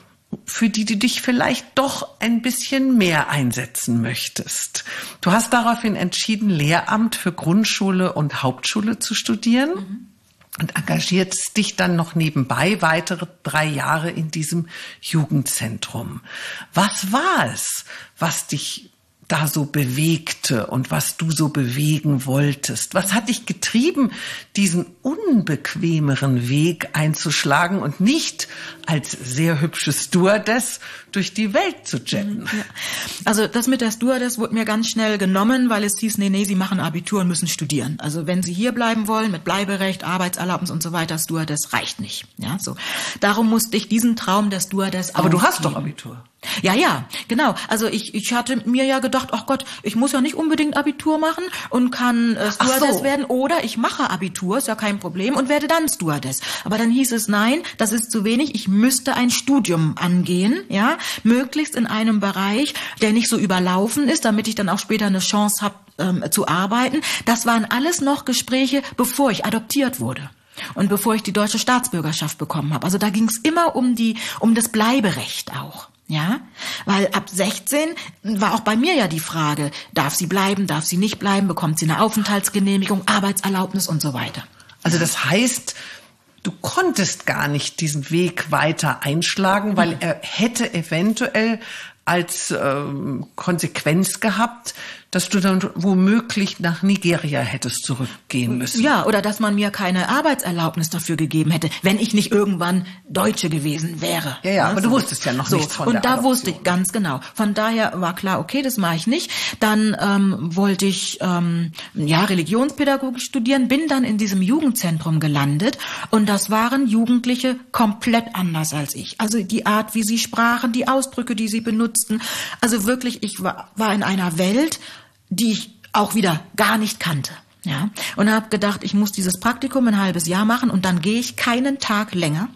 für die du dich vielleicht doch ein bisschen mehr einsetzen möchtest. Du hast daraufhin entschieden, Lehramt für Grundschule und Hauptschule zu studieren mhm. und engagierst dich dann noch nebenbei weitere drei Jahre in diesem Jugendzentrum. Was war es, was dich da so bewegte und was du so bewegen wolltest? Was hat dich getrieben, diesen unbequemeren Weg einzuschlagen und nicht als sehr hübsche Stewardess durch die Welt zu jetten? Ja. Also das mit der Stewardess wurde mir ganz schnell genommen, weil es hieß, nee, nee, Sie machen Abitur und müssen studieren. Also wenn Sie hier bleiben wollen mit Bleiberecht, Arbeitserlaubnis und so weiter, Stewardess reicht nicht. Ja, so. Darum musste ich diesen Traum der Stewardess Aber aufgeben. Du hast doch Abitur. Ja, ja, genau. Also ich, ich hatte mir ja gedacht, ach Gott, ich muss ja nicht unbedingt Abitur machen und kann äh, Stewardess so. werden. Oder ich mache Abitur, ist ja kein Problem, und werde dann Stewardess. Aber dann hieß es, nein, das ist zu wenig. Ich müsste ein Studium angehen, ja, möglichst in einem Bereich, der nicht so überlaufen ist, damit ich dann auch später eine Chance habe, ähm, zu arbeiten. Das waren alles noch Gespräche, bevor ich adoptiert wurde. Und bevor ich die deutsche Staatsbürgerschaft bekommen habe. Also da ging es immer um die, um das Bleiberecht auch. Ja, weil ab sechzehn war auch bei mir ja die Frage, darf sie bleiben, darf sie nicht bleiben, bekommt sie eine Aufenthaltsgenehmigung, Arbeitserlaubnis und so weiter. Also das heißt, du konntest gar nicht diesen Weg weiter einschlagen, weil er hätte eventuell als ähm, Konsequenz gehabt, dass du dann womöglich nach Nigeria hättest zurückgehen müssen. Ja, oder dass man mir keine Arbeitserlaubnis dafür gegeben hätte, wenn ich nicht irgendwann Deutsche gewesen wäre. Ja, ja, aber so. du wusstest ja noch so. nichts von und der da Adoption. wusste ich ganz genau. Von daher war klar, okay, das mache ich nicht. Dann ähm, wollte ich ähm, ja Religionspädagogik studieren, bin dann in diesem Jugendzentrum gelandet und das waren Jugendliche komplett anders als ich. Also die Art, wie sie sprachen, die Ausdrücke, die sie benutzten. Also wirklich, ich war, war in einer Welt, die ich auch wieder gar nicht kannte. Ja, und habe gedacht, ich muss dieses Praktikum ein halbes Jahr machen und dann gehe ich keinen Tag länger.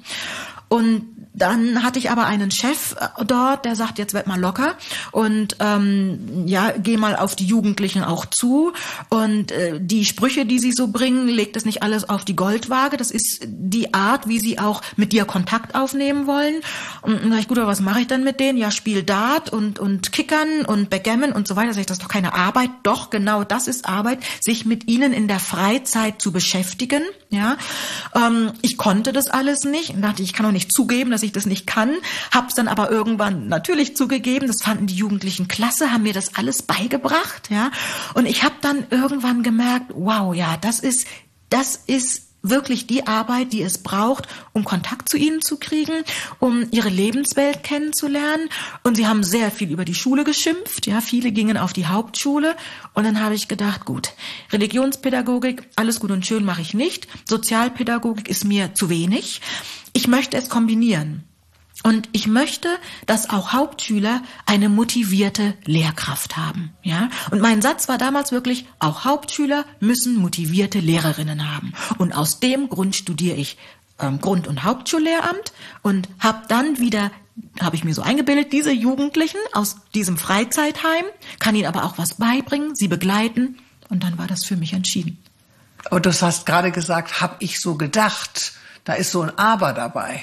Und dann hatte ich aber einen Chef dort, der sagt, jetzt werd mal locker und ähm, ja, geh mal auf die Jugendlichen auch zu und äh, die Sprüche, die sie so bringen, legt es nicht alles auf die Goldwaage. Das ist die Art, wie sie auch mit dir Kontakt aufnehmen wollen. Und dann sag ich, gut, aber was mache ich dann mit denen? Ja, Spiel Dart und und Kickern und Backgammon und so weiter. Sag ich, das ist doch keine Arbeit. Doch, genau, das ist Arbeit, sich mit ihnen in der Freizeit zu beschäftigen. Ja, ähm, ich konnte das alles nicht und dachte, ich kann doch nicht zugeben, dass ich das nicht kann. Hab's dann aber irgendwann natürlich zugegeben. Das fanden die Jugendlichen klasse, haben mir das alles beigebracht. Ja, und ich habe dann irgendwann gemerkt, wow, ja, das ist, das ist wirklich die Arbeit, die es braucht, um Kontakt zu ihnen zu kriegen, um ihre Lebenswelt kennenzulernen. Und sie haben sehr viel über die Schule geschimpft. Ja, viele gingen auf die Hauptschule. Und dann habe ich gedacht, gut, Religionspädagogik, alles gut und schön mache ich nicht. Sozialpädagogik ist mir zu wenig. Ich möchte es kombinieren. Und ich möchte, dass auch Hauptschüler eine motivierte Lehrkraft haben, ja. Und mein Satz war damals wirklich, auch Hauptschüler müssen motivierte Lehrerinnen haben. Und aus dem Grund studiere ich ähm, Grund- und Hauptschullehramt und habe dann wieder, habe ich mir so eingebildet, diese Jugendlichen aus diesem Freizeitheim, kann ihnen aber auch was beibringen, sie begleiten. Und dann war das für mich entschieden. Aber du hast gerade gesagt, habe ich so gedacht. Da ist so ein Aber dabei.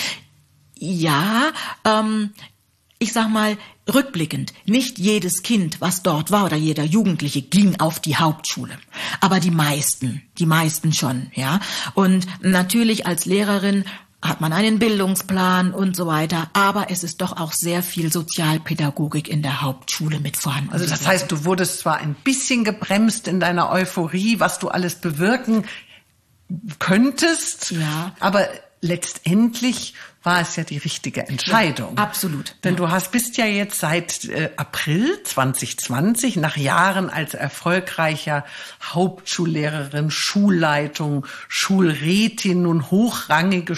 Ja, ähm, ich sag mal, rückblickend, nicht jedes Kind, was dort war oder jeder Jugendliche ging auf die Hauptschule. Aber die meisten, die meisten schon, ja. Und natürlich als Lehrerin hat man einen Bildungsplan und so weiter. Aber es ist doch auch sehr viel Sozialpädagogik in der Hauptschule mit vorhanden. Also das heißt, du wurdest zwar ein bisschen gebremst in deiner Euphorie, was du alles bewirken könntest, ja, aber letztendlich war es ja die richtige Entscheidung. Ja, absolut. Denn ja. du hast bist ja jetzt seit äh, April zwanzig zwanzig, nach Jahren als erfolgreicher Hauptschullehrerin, Schulleitung, Schulrätin und hochrangige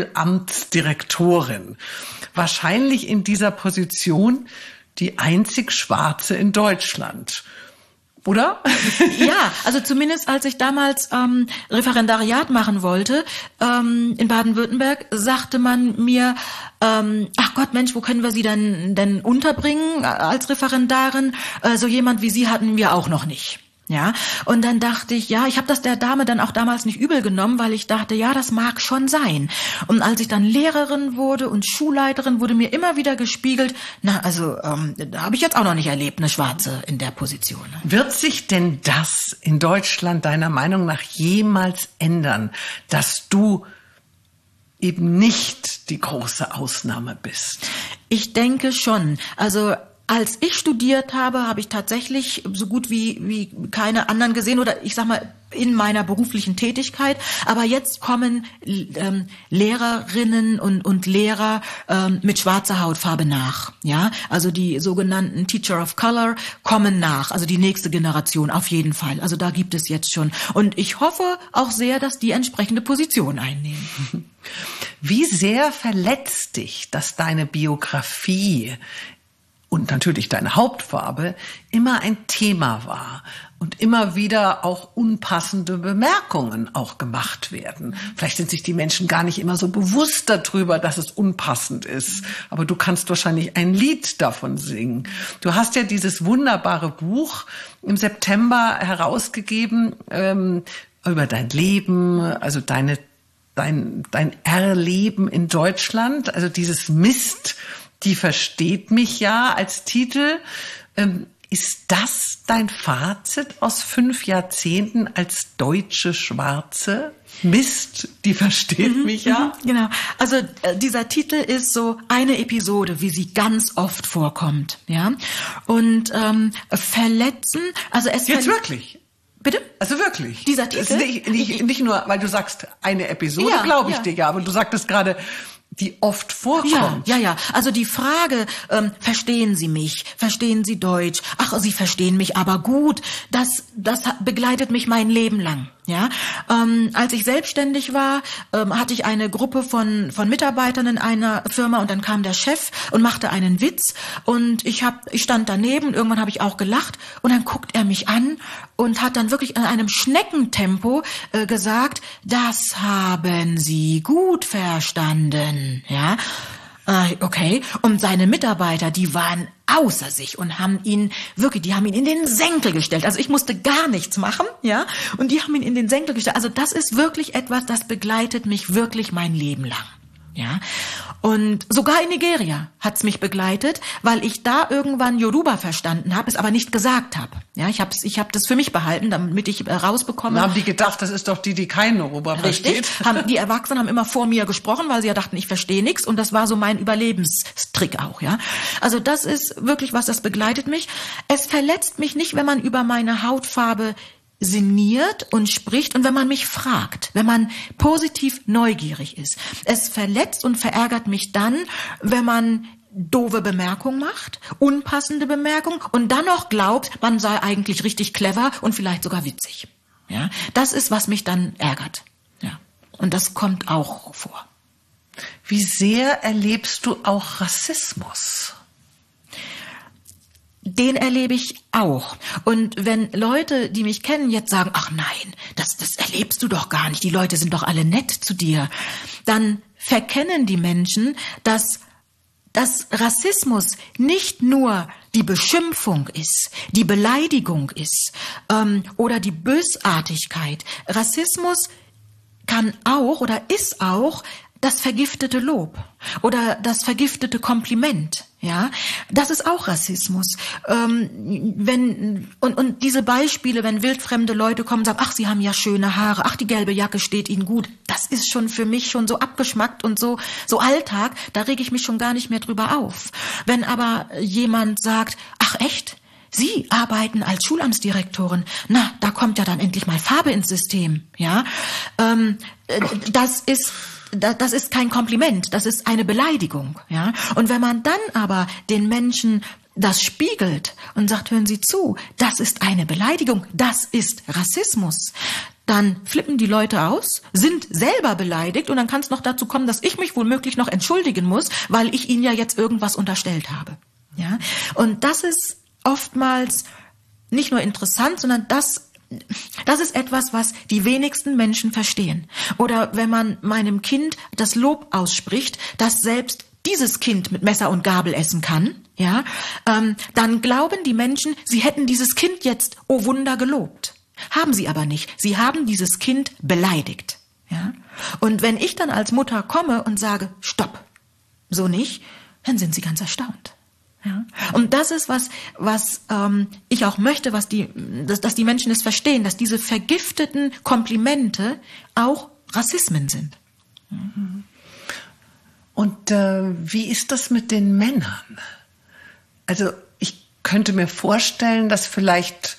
Schulamtsdirektorin. Wahrscheinlich in dieser Position die einzig Schwarze in Deutschland. Oder? Ja, also zumindest als ich damals ähm, Referendariat machen wollte ähm, in Baden-Württemberg, sagte man mir, ähm, ach Gott, Mensch, wo können wir Sie denn denn unterbringen als Referendarin? Äh, so jemand wie Sie hatten wir auch noch nicht. Ja, und dann dachte ich, ja, ich habe das der Dame dann auch damals nicht übel genommen, weil ich dachte, ja, das mag schon sein. Und als ich dann Lehrerin wurde und Schulleiterin, wurde mir immer wieder gespiegelt, na, also ähm, da habe ich jetzt auch noch nicht erlebt, eine Schwarze in der Position. Wird sich denn das in Deutschland deiner Meinung nach jemals ändern, dass du eben nicht die große Ausnahme bist? Ich denke schon. Also als ich studiert habe, habe ich tatsächlich so gut wie wie keine anderen gesehen oder ich sag mal in meiner beruflichen Tätigkeit. Aber jetzt kommen ähm, Lehrerinnen und und Lehrer ähm, mit schwarzer Hautfarbe nach. Ja, also die sogenannten Teacher of Color kommen nach. Also die nächste Generation auf jeden Fall. Also da gibt es jetzt schon. Und ich hoffe auch sehr, dass die entsprechende Position einnehmen. Wie sehr verletzt dich, dass deine Biografie und natürlich deine Hauptfarbe immer ein Thema war und immer wieder auch unpassende Bemerkungen auch gemacht werden. Vielleicht sind sich die Menschen gar nicht immer so bewusst darüber, dass es unpassend ist. Aber du kannst wahrscheinlich ein Lied davon singen. Du hast ja dieses wunderbare Buch im September herausgegeben ähm, über dein Leben, also deine, dein, dein Erleben in Deutschland, also dieses Mist, die versteht mich ja als Titel. Ähm, ist das dein Fazit aus fünf Jahrzehnten als deutsche Schwarze? Mist, die versteht mhm, mich ja. Genau. Also äh, dieser Titel ist so eine Episode, wie sie ganz oft vorkommt, ja. Und ähm, verletzen, also es jetzt wirklich. Bitte? Also wirklich. Dieser Titel. Nicht, nicht, nicht nur, weil du sagst eine Episode, ja, glaube ich ja. dir ja, aber du sagtest gerade, die oft vorkommt. Ja, ja, ja. Also die Frage, ähm, verstehen Sie mich? Verstehen Sie Deutsch? Ach, Sie verstehen mich aber gut. Das, das begleitet mich mein Leben lang. Ja, ähm, als ich selbstständig war, ähm, hatte ich eine Gruppe von von Mitarbeitern in einer Firma und dann kam der Chef und machte einen Witz und ich hab, ich stand daneben und irgendwann habe ich auch gelacht und dann guckt er mich an und hat dann wirklich in einem Schneckentempo äh, gesagt, das haben Sie gut verstanden, ja. Okay, und seine Mitarbeiter, die waren außer sich und haben ihn wirklich, die haben ihn in den Senkel gestellt. Also ich musste gar nichts machen, ja, und die haben ihn in den Senkel gestellt. Also das ist wirklich etwas, das begleitet mich wirklich mein Leben lang, ja. Und sogar in Nigeria hat's mich begleitet, weil ich da irgendwann Yoruba verstanden habe, es aber nicht gesagt habe. Ja, ich habe ich hab das für mich behalten, damit ich äh, rausbekomme. Dann haben die gedacht, das ist doch die, die kein Yoruba versteht. Richtig. Haben, die Erwachsenen haben immer vor mir gesprochen, weil sie ja dachten, ich verstehe nichts. Und das war so mein Überlebenstrick auch. Ja, also das ist wirklich was, das begleitet mich. Es verletzt mich nicht, wenn man über meine Hautfarbe sinniert und spricht und wenn man mich fragt, wenn man positiv neugierig ist. Es verletzt und verärgert mich dann, wenn man doofe Bemerkungen macht, unpassende Bemerkungen und dann noch glaubt, man sei eigentlich richtig clever und vielleicht sogar witzig. Ja, das ist, was mich dann ärgert. Ja, und das kommt auch vor. Wie sehr erlebst du auch Rassismus? Den erlebe ich auch. Und wenn Leute, die mich kennen, jetzt sagen, ach nein, das, das erlebst du doch gar nicht, die Leute sind doch alle nett zu dir, dann verkennen die Menschen, dass, dass Rassismus nicht nur die Beschimpfung ist, die Beleidigung ist ähm, oder die Bösartigkeit. Rassismus kann auch oder ist auch das vergiftete Lob oder das vergiftete Kompliment, ja, das ist auch Rassismus. Ähm, wenn und und diese Beispiele, wenn wildfremde Leute kommen und sagen, ach, Sie haben ja schöne Haare, ach, die gelbe Jacke steht Ihnen gut, das ist schon für mich schon so abgeschmackt und so so Alltag, da rege ich mich schon gar nicht mehr drüber auf. Wenn aber jemand sagt, ach echt? Sie arbeiten als Schulamtsdirektorin. Na, da kommt ja dann endlich mal Farbe ins System, ja. Ähm, das ist Das ist kein Kompliment, das ist eine Beleidigung, ja. Und wenn man dann aber den Menschen das spiegelt und sagt, hören Sie zu, das ist eine Beleidigung, das ist Rassismus, dann flippen die Leute aus, sind selber beleidigt und dann kann es noch dazu kommen, dass ich mich womöglich noch entschuldigen muss, weil ich ihnen ja jetzt irgendwas unterstellt habe, ja. Und das ist oftmals nicht nur interessant, sondern das Das ist etwas, was die wenigsten Menschen verstehen. Oder wenn man meinem Kind das Lob ausspricht, dass selbst dieses Kind mit Messer und Gabel essen kann, ja, ähm, dann glauben die Menschen, sie hätten dieses Kind jetzt, oh Wunder, gelobt. Haben sie aber nicht. Sie haben dieses Kind beleidigt, ja. Und wenn ich dann als Mutter komme und sage, stopp, so nicht, dann sind sie ganz erstaunt. Ja. Und das ist was, was ähm, ich auch möchte, was die, dass, dass die Menschen es verstehen, dass diese vergifteten Komplimente auch Rassismen sind. Mhm. Und äh, wie ist das mit den Männern? Also ich könnte mir vorstellen, dass vielleicht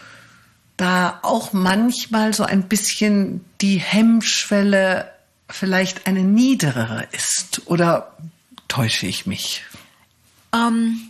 da auch manchmal so ein bisschen die Hemmschwelle vielleicht eine niedrigere ist. Oder täusche ich mich? Ähm,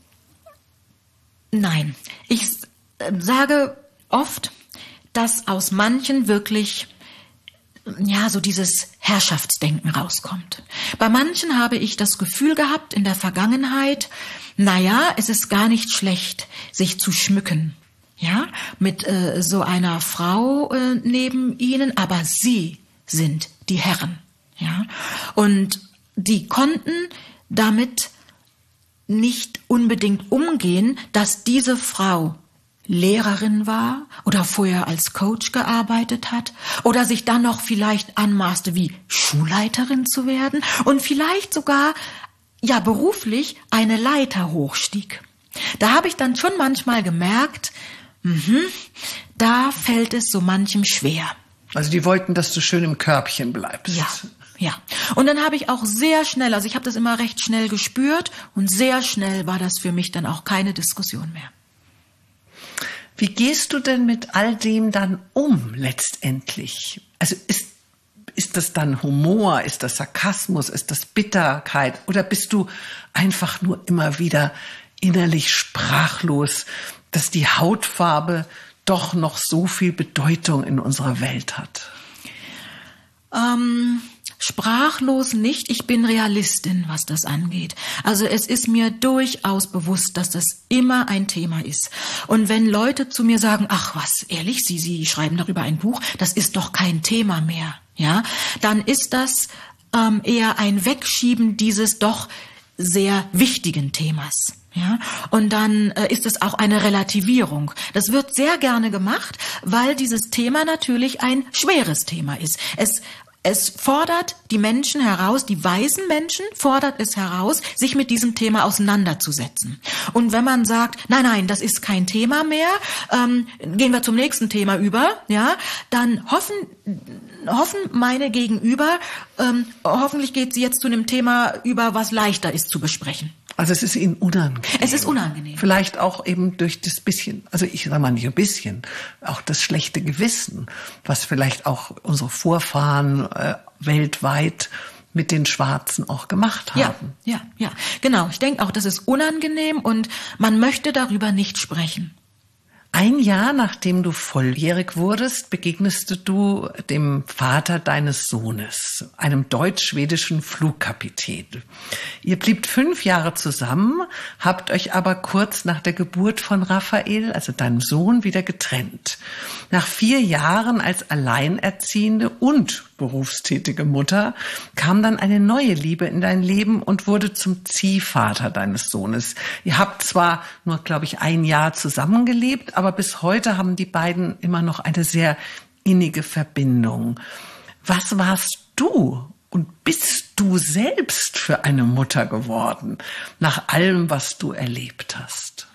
nein, ich äh, sage oft, dass aus manchen wirklich, ja, so dieses Herrschaftsdenken rauskommt. Bei manchen habe ich das Gefühl gehabt in der Vergangenheit, naja, es ist gar nicht schlecht, sich zu schmücken, ja, mit äh, so einer Frau äh, neben ihnen, aber sie sind die Herren, ja, und die konnten damit nicht unbedingt umgehen, dass diese Frau Lehrerin war oder vorher als Coach gearbeitet hat oder sich dann noch vielleicht anmaßte, wie Schulleiterin zu werden und vielleicht sogar ja beruflich eine Leiter hochstieg. Da habe ich dann schon manchmal gemerkt, mh, da fällt es so manchem schwer. Also die wollten, dass du schön im Körbchen bleibst. Ja, ja. Und dann habe ich auch sehr schnell, also ich habe das immer recht schnell gespürt und sehr schnell war das für mich dann auch keine Diskussion mehr. Wie gehst du denn mit all dem dann um letztendlich? Also ist, ist das dann Humor, ist das Sarkasmus, ist das Bitterkeit oder bist du einfach nur immer wieder innerlich sprachlos, dass die Hautfarbe doch noch so viel Bedeutung in unserer Welt hat? Ähm, sprachlos nicht. Ich bin Realistin, was das angeht. Also es ist mir durchaus bewusst, dass das immer ein Thema ist. Und wenn Leute zu mir sagen, ach was, ehrlich, Sie, Sie schreiben darüber ein Buch, das ist doch kein Thema mehr, ja, dann ist das ähm, eher ein Wegschieben dieses doch sehr wichtigen Themas. Ja, und dann äh, ist es auch eine Relativierung. Das wird sehr gerne gemacht, weil dieses Thema natürlich ein schweres Thema ist. Es Es fordert die Menschen heraus, die weißen Menschen fordert es heraus, sich mit diesem Thema auseinanderzusetzen. Und wenn man sagt, nein, nein, das ist kein Thema mehr, ähm, gehen wir zum nächsten Thema über, ja, dann hoffen, hoffen meine Gegenüber, ähm, hoffentlich geht sie jetzt zu einem Thema über, was leichter ist zu besprechen. Also es ist ihnen unangenehm. Es ist unangenehm. Vielleicht auch eben durch das bisschen, also ich sage mal nicht ein bisschen, auch das schlechte Gewissen, was vielleicht auch unsere Vorfahren äh, weltweit mit den Schwarzen auch gemacht haben. Ja, ja, ja, genau. Ich denke auch, das ist unangenehm und man möchte darüber nicht sprechen. Ein Jahr nachdem du volljährig wurdest, begegnest du dem Vater deines Sohnes, einem deutsch-schwedischen Flugkapitän. Ihr bliebt fünf Jahre zusammen, habt euch aber kurz nach der Geburt von Raphael, also deinem Sohn, wieder getrennt. Nach vier Jahren als alleinerziehende und berufstätige Mutter kam dann eine neue Liebe in dein Leben und wurde zum Ziehvater deines Sohnes. Ihr habt zwar nur, glaube ich, ein Jahr zusammengelebt, aber bis heute haben die beiden immer noch eine sehr innige Verbindung. Was warst du und bist du selbst für eine Mutter geworden, nach allem, was du erlebt hast?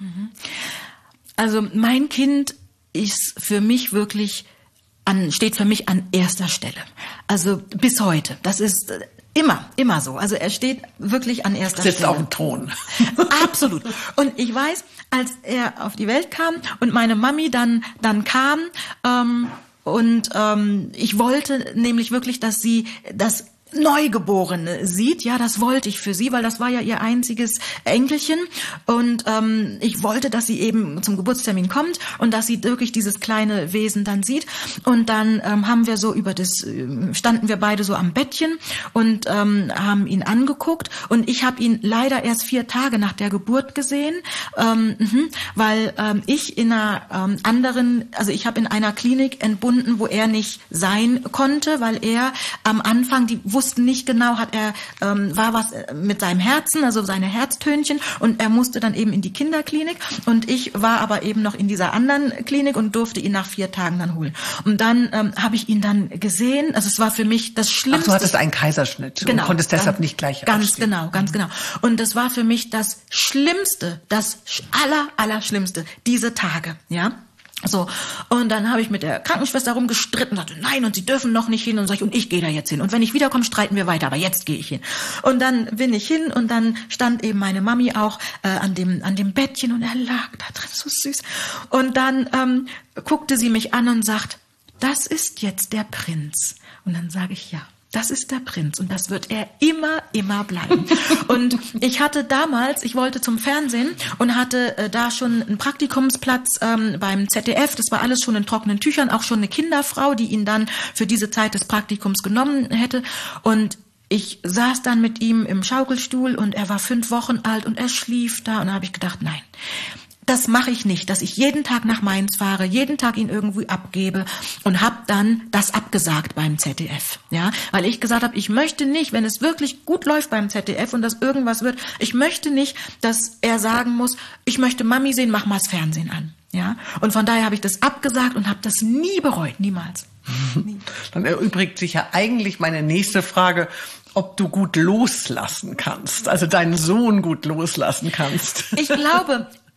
Also mein Kind ist für mich wirklich An, steht für mich an erster Stelle. Also bis heute. Das ist immer, immer so. Also er steht wirklich an erster Sitzt Stelle. Sitzt auf dem Thron. Absolut. Und ich weiß, als er auf die Welt kam und meine Mami dann, dann kam, ähm, und ähm, ich wollte nämlich wirklich, dass sie das Neugeborene sieht, ja, das wollte ich für sie, weil das war ja ihr einziges Enkelchen und ähm, ich wollte, dass sie eben zum Geburtstermin kommt und dass sie wirklich dieses kleine Wesen dann sieht und dann ähm, haben wir so über das, standen wir beide so am Bettchen und ähm, haben ihn angeguckt und ich habe ihn leider erst vier Tage nach der Geburt gesehen, ähm, weil ähm, ich in einer ähm, anderen, also ich habe in einer Klinik entbunden, wo er nicht sein konnte, weil er am Anfang, die wussten nicht genau, hat er ähm, war was mit seinem Herzen, also seine Herztönchen und er musste dann eben in die Kinderklinik und ich war aber eben noch in dieser anderen Klinik und durfte ihn nach vier Tagen dann holen. Und dann ähm, habe ich ihn dann gesehen, also es war für mich das Schlimmste. Ach, du hattest einen Kaiserschnitt genau, und konntest deshalb ganz, nicht gleich Ganz aufstehen. genau, ganz genau. Und das war für mich das Schlimmste, das aller, aller Schlimmste, diese Tage, ja. So, und dann habe ich mit der Krankenschwester rumgestritten und sagte, nein, und sie dürfen noch nicht hin und sag ich, und ich gehe da jetzt hin. Und wenn ich wiederkomme, streiten wir weiter, aber jetzt gehe ich hin. Und dann bin ich hin und dann stand eben meine Mami auch äh, an dem an dem Bettchen und er lag da drin, so süß. Und dann ähm, guckte sie mich an und sagt, das ist jetzt der Prinz. Und dann sage ich, ja. Das ist der Prinz und das wird er immer, immer bleiben. Und ich hatte damals, ich wollte zum Fernsehen und hatte äh, da schon einen Praktikumsplatz ähm, beim Z D F. Das war alles schon in trockenen Tüchern, auch schon eine Kinderfrau, die ihn dann für diese Zeit des Praktikums genommen hätte. Und ich saß dann mit ihm im Schaukelstuhl und er war fünf Wochen alt und er schlief da und da habe ich gedacht, nein. Das mache ich nicht, dass ich jeden Tag nach Mainz fahre, jeden Tag ihn irgendwie abgebe und habe dann das abgesagt beim Z D F, ja, weil ich gesagt habe, ich möchte nicht, wenn es wirklich gut läuft beim Z D F und dass irgendwas wird, ich möchte nicht, dass er sagen muss, ich möchte Mami sehen, mach mal das Fernsehen an, ja, und von daher habe ich das abgesagt und habe das nie bereut, niemals. Nie. Dann erübrigt sich ja eigentlich meine nächste Frage, ob du gut loslassen kannst, also deinen Sohn gut loslassen kannst. Ich glaube,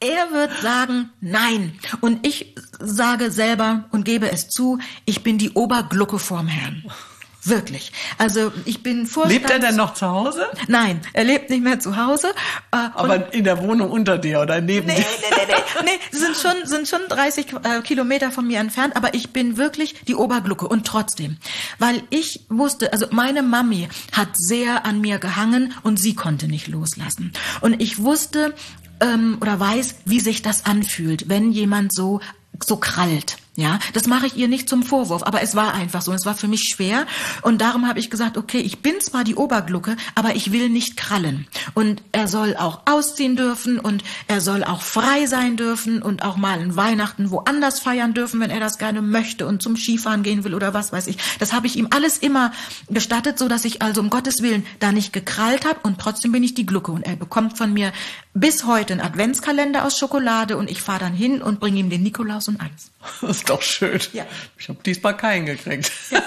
er wird sagen, nein. Und ich sage selber und gebe es zu, ich bin die Oberglucke vorm Herrn. Wirklich. Also ich bin Vorstands... Lebt er denn noch zu Hause? Nein, er lebt nicht mehr zu Hause. Äh, Aber in der Wohnung unter dir oder neben nee, dir? Nee, nee, nee, nee. Sie sind schon, sind schon dreißig äh, Kilometer von mir entfernt, aber ich bin wirklich die Oberglucke. Und trotzdem, weil ich wusste, also meine Mami hat sehr an mir gehangen und sie konnte nicht loslassen. Und ich wusste ähm, oder weiß, wie sich das anfühlt, wenn jemand so so krallt. Ja, das mache ich ihr nicht zum Vorwurf, aber es war einfach so, es war für mich schwer und darum habe ich gesagt, okay, ich bin zwar die Oberglucke, aber ich will nicht krallen und er soll auch ausziehen dürfen und er soll auch frei sein dürfen und auch mal ein Weihnachten woanders feiern dürfen, wenn er das gerne möchte und zum Skifahren gehen will oder was weiß ich. Das habe ich ihm alles immer gestattet, so dass ich also um Gottes Willen da nicht gekrallt habe und trotzdem bin ich die Glucke und er bekommt von mir bis heute einen Adventskalender aus Schokolade und ich fahre dann hin und bringe ihm den Nikolaus und alles. Das ist doch schön. Ja. Ich habe diesmal keinen gekriegt. Ja.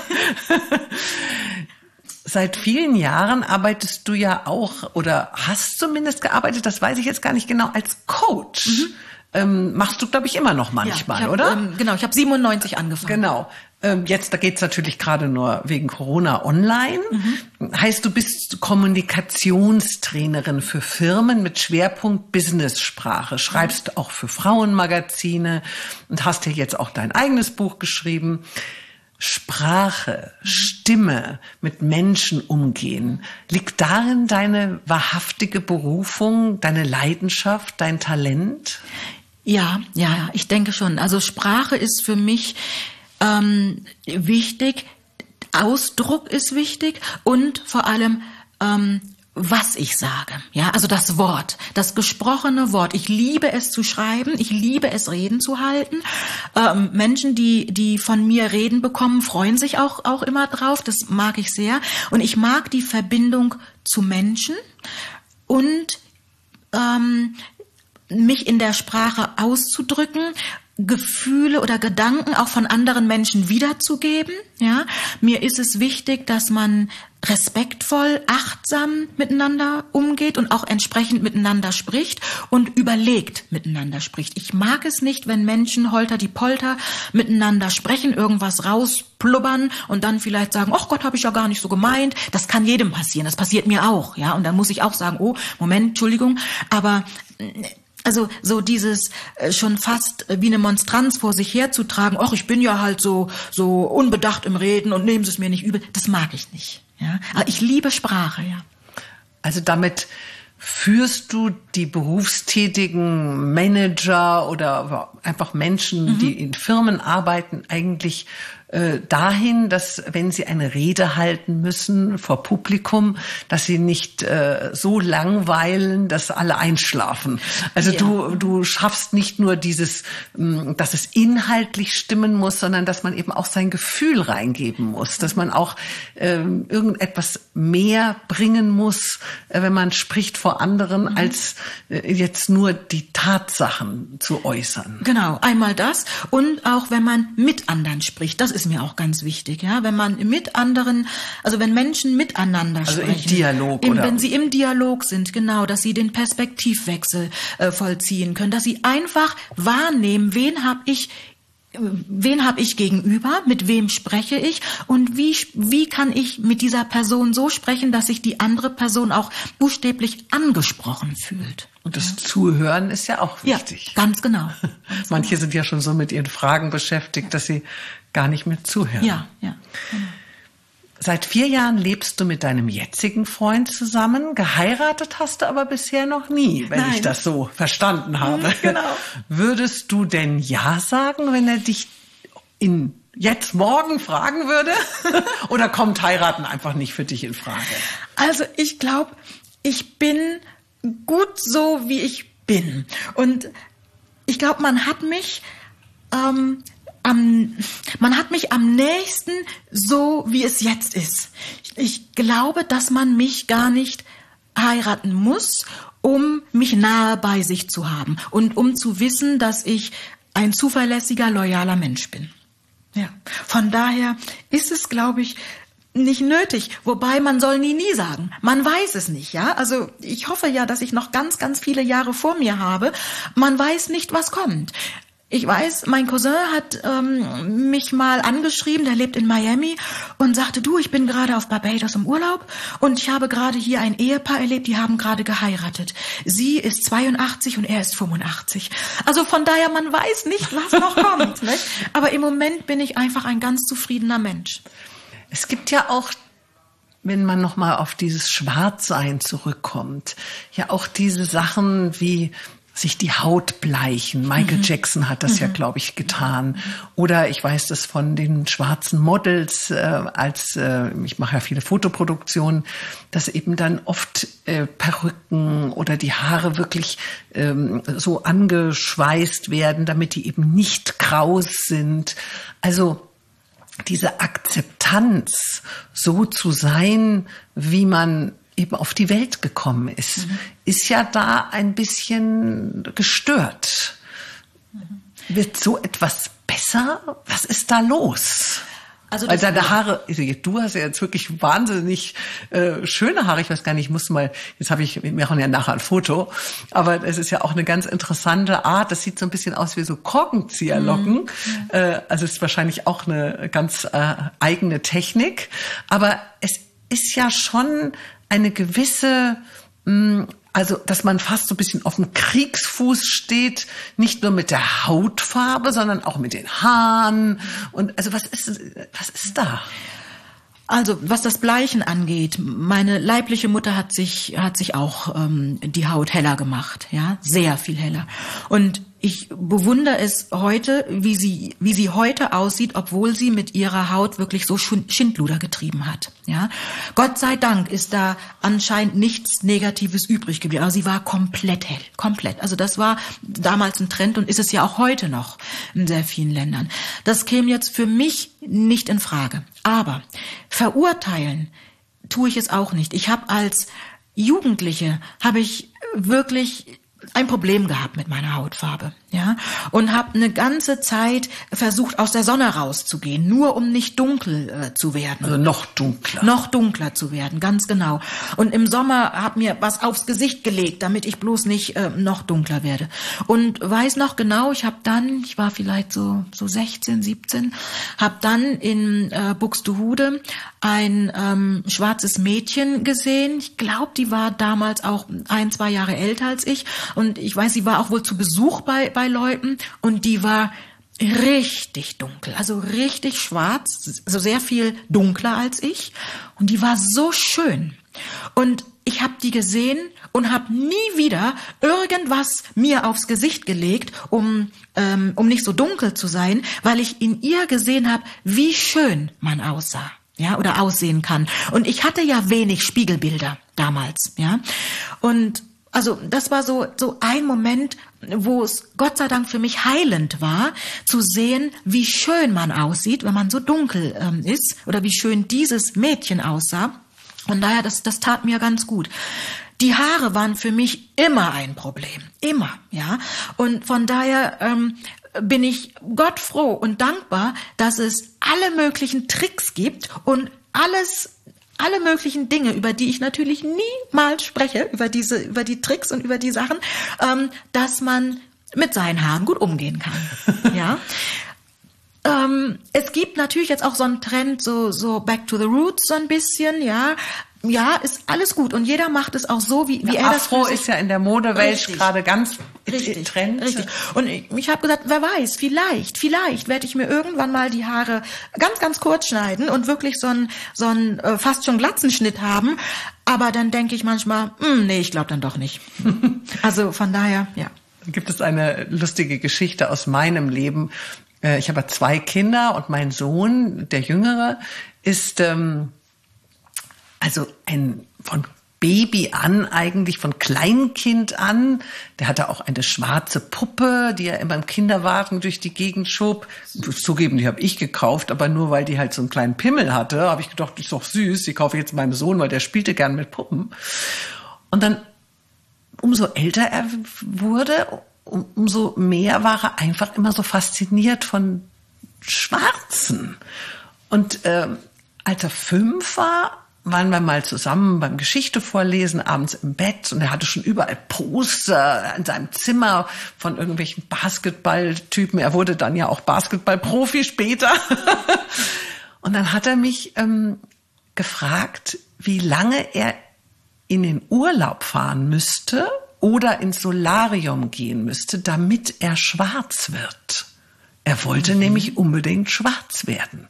Seit vielen Jahren arbeitest du ja auch oder hast zumindest gearbeitet, das weiß ich jetzt gar nicht genau, als Coach. Mhm. Ähm, machst du, glaube ich, immer noch manchmal, ja, ich hab, oder? Ähm, genau, ich habe siebenundneunzig angefangen. Genau. Ähm, jetzt, da geht's natürlich gerade nur wegen Corona online. Mhm. Heißt, du bist Kommunikationstrainerin für Firmen mit Schwerpunkt Business-Sprache. Schreibst mhm. auch für Frauenmagazine und hast ja jetzt auch dein eigenes Buch geschrieben. Sprache, Stimme, mit Menschen umgehen. Liegt darin deine wahrhaftige Berufung, deine Leidenschaft, dein Talent? Ja, ja, ich denke schon. Also Sprache ist für mich ähm, wichtig, Ausdruck ist wichtig und vor allem ähm, was ich sage, ja, also das Wort, das gesprochene Wort. Ich liebe es zu schreiben, ich liebe es Reden zu halten. Ähm, Menschen, die die von mir Reden bekommen, freuen sich auch auch immer drauf. Das mag ich sehr und ich mag die Verbindung zu Menschen und ähm, mich in der Sprache auszudrücken, Gefühle oder Gedanken auch von anderen Menschen wiederzugeben. Ja, mir ist es wichtig, dass man respektvoll, achtsam miteinander umgeht und auch entsprechend miteinander spricht und überlegt miteinander spricht. Ich mag es nicht, wenn Menschen holter die Polter miteinander sprechen, irgendwas rausplubbern und dann vielleicht sagen, ach Gott, habe ich ja gar nicht so gemeint. Das kann jedem passieren, das passiert mir auch. Ja, und dann muss ich auch sagen, oh, Moment, Entschuldigung, aber also so dieses äh, schon fast äh, wie eine Monstranz vor sich herzutragen, ach, ich bin ja halt so so unbedacht im Reden und nehmen Sie es mir nicht übel, das mag ich nicht. Ja, aber ich liebe Sprache, ja. Also damit führst du die berufstätigen Manager oder einfach Menschen, mhm. die in Firmen arbeiten, eigentlich äh, dahin, dass wenn sie eine Rede halten müssen vor Publikum, dass sie nicht äh, so langweilen, dass alle einschlafen. Also ja. du du schaffst nicht nur dieses, dass es inhaltlich stimmen muss, sondern dass man eben auch sein Gefühl reingeben muss, dass man auch äh, irgendetwas mehr bringen muss, äh, wenn man spricht vor anderen, mhm. als äh, jetzt nur die Tatsachen zu äußern. Genau, einmal das und auch wenn man mit anderen spricht, das ist mir auch ganz wichtig, ja, wenn man mit anderen, also wenn Menschen miteinander also sprechen. Also im Dialog, im, oder? Wenn sie im Dialog sind, genau, dass sie den Perspektivwechsel äh, vollziehen können, dass sie einfach wahrnehmen, wen habe ich Wen habe ich gegenüber? Mit wem spreche ich? Und wie, wie kann ich mit dieser Person so sprechen, dass sich die andere Person auch buchstäblich angesprochen fühlt? Und das ja. Zuhören ist ja auch wichtig. Ja, ganz genau. Ganz Manche genau. sind ja schon so mit ihren Fragen beschäftigt, dass sie gar nicht mehr zuhören. Ja, ja. Genau. Seit vier Jahren lebst du mit deinem jetzigen Freund zusammen. Geheiratet hast du aber bisher noch nie, wenn Nein. ich das so verstanden habe. Genau. Würdest du denn Ja sagen, wenn er dich in jetzt morgen fragen würde? Oder kommt heiraten einfach nicht für dich in Frage? Also ich glaube, ich bin gut so, wie ich bin. Und ich glaube, man hat mich... Ähm, Am, man hat mich am nächsten so, wie es jetzt ist. Ich, ich glaube, dass man mich gar nicht heiraten muss, um mich nahe bei sich zu haben und um zu wissen, dass ich ein zuverlässiger, loyaler Mensch bin. Ja. Von daher ist es, glaube ich, nicht nötig. Wobei man soll nie, nie sagen. Man weiß es nicht, ja. Also ich hoffe ja, dass ich noch ganz, ganz viele Jahre vor mir habe. Man weiß nicht, was kommt. Ich weiß, mein Cousin hat ähm, mich mal angeschrieben, der lebt in Miami und sagte, du, ich bin gerade auf Barbados im Urlaub und ich habe gerade hier ein Ehepaar erlebt, die haben gerade geheiratet. Sie ist zweiundachtzig und er ist fünfundachtzig. Also von daher, man weiß nicht, was noch kommt. Nicht? Aber im Moment bin ich einfach ein ganz zufriedener Mensch. Es gibt ja auch, wenn man noch mal auf dieses Schwarzsein zurückkommt, ja auch diese Sachen wie sich die Haut bleichen. Michael mhm. Jackson hat das mhm. ja, glaube ich, getan. Oder ich weiß das von den schwarzen Models, äh, als äh, ich mache ja viele Fotoproduktionen, dass eben dann oft äh, Perücken oder die Haare wirklich ähm, so angeschweißt werden, damit die eben nicht kraus sind. Also diese Akzeptanz, so zu sein, wie man eben auf die Welt gekommen ist, mhm. ist ja da ein bisschen gestört. Mhm. Wird so etwas besser? Was ist da los? Also Weil deine Haare, du hast ja jetzt wirklich wahnsinnig äh, schöne Haare. Ich weiß gar nicht, ich muss mal, jetzt habe ich, wir machen ja nachher ein Foto, aber es ist ja auch eine ganz interessante Art. Das sieht so ein bisschen aus wie so Korkenzieherlocken. Mhm. Äh, also es ist wahrscheinlich auch eine ganz äh, eigene Technik. Aber es ist ja schon eine gewisse, mh, also dass man fast so ein bisschen auf dem Kriegsfuß steht, nicht nur mit der Hautfarbe, sondern auch mit den Haaren. Und also was ist, was ist da? Also was das Bleichen angeht, meine leibliche Mutter hat sich hat sich auch ähm, die Haut heller gemacht, ja, sehr viel heller. Und ich bewundere es heute, wie sie wie sie heute aussieht, obwohl sie mit ihrer Haut wirklich so Schindluder getrieben hat. Ja, Gott sei Dank ist da anscheinend nichts Negatives übrig geblieben. Aber sie war komplett hell, komplett. Also das war damals ein Trend und ist es ja auch heute noch in sehr vielen Ländern. Das käme jetzt für mich nicht in Frage. Aber verurteilen tue ich es auch nicht. Ich habe als Jugendliche habe ich wirklich ein Problem gehabt mit meiner Hautfarbe, ja, und habe eine ganze Zeit versucht, aus der Sonne rauszugehen, nur um nicht dunkel äh, zu werden. Also noch dunkler. Noch dunkler zu werden, ganz genau. Und im Sommer habe mir was aufs Gesicht gelegt, damit ich bloß nicht äh, noch dunkler werde. Und weiß noch genau, ich habe dann, ich war vielleicht so so sechzehn, siebzehn, habe dann in äh, Buxtehude ein ähm, schwarzes Mädchen gesehen. Ich glaube, die war damals auch ein, zwei Jahre älter als ich. Und ich weiß, sie war auch wohl zu Besuch bei bei Leuten und die war richtig dunkel, also richtig schwarz, so sehr viel dunkler als ich. Und die war so schön. Und ich habe die gesehen und habe nie wieder irgendwas mir aufs Gesicht gelegt, um ähm, um nicht so dunkel zu sein, weil ich in ihr gesehen habe, wie schön man aussah. Ja, oder aussehen kann. Und ich hatte ja wenig Spiegelbilder damals, ja. Und also das war so so ein Moment, wo es Gott sei Dank für mich heilend war, zu sehen, wie schön man aussieht, wenn man so dunkel ähm, ist, oder wie schön dieses Mädchen aussah. Und daher, das das tat mir ganz gut. Die Haare waren für mich immer ein Problem, immer, ja. Und von daher ähm, bin ich Gott froh und dankbar, dass es alle möglichen Tricks gibt und alles alle möglichen Dinge, über die ich natürlich niemals spreche, über diese, über die Tricks und über die Sachen, ähm, dass man mit seinen Haaren gut umgehen kann. Ja. ähm, es gibt natürlich jetzt auch so einen Trend, so, so back to the roots so ein bisschen, ja. Ja, ist alles gut und jeder macht es auch so, wie, wie ja, er das Afro ist ja in der Modewelt gerade ganz richtig, Trend. Richtig. Und ich, ich habe gesagt, wer weiß, vielleicht, vielleicht werde ich mir irgendwann mal die Haare ganz, ganz kurz schneiden und wirklich so einen so einen äh, fast schon Glatzenschnitt haben. Aber dann denke ich manchmal, mh, nee, ich glaube dann doch nicht. Also von daher, ja. Gibt es eine lustige Geschichte aus meinem Leben. Ich habe zwei Kinder und mein Sohn, der Jüngere, ist ähm, also ein von Baby an, eigentlich von Kleinkind an. Der hatte auch eine schwarze Puppe, die er immer im Kinderwagen durch die Gegend schob. Zugeben, die habe ich gekauft, aber nur weil die halt so einen kleinen Pimmel hatte, habe ich gedacht, die ist doch süß, die kaufe ich jetzt meinem Sohn, weil der spielte gern mit Puppen. Und dann, umso älter er wurde, um, umso mehr war er einfach immer so fasziniert von Schwarzen. Und ähm, Als er fünf war, waren wir mal zusammen beim Geschichte vorlesen, abends im Bett, und er hatte schon überall Poster in seinem Zimmer von irgendwelchen Basketballtypen. Er wurde dann ja auch Basketballprofi später. Und dann hat er mich ähm, gefragt, wie lange er in den Urlaub fahren müsste oder ins Solarium gehen müsste, damit er schwarz wird. Er wollte mhm. nämlich unbedingt schwarz werden.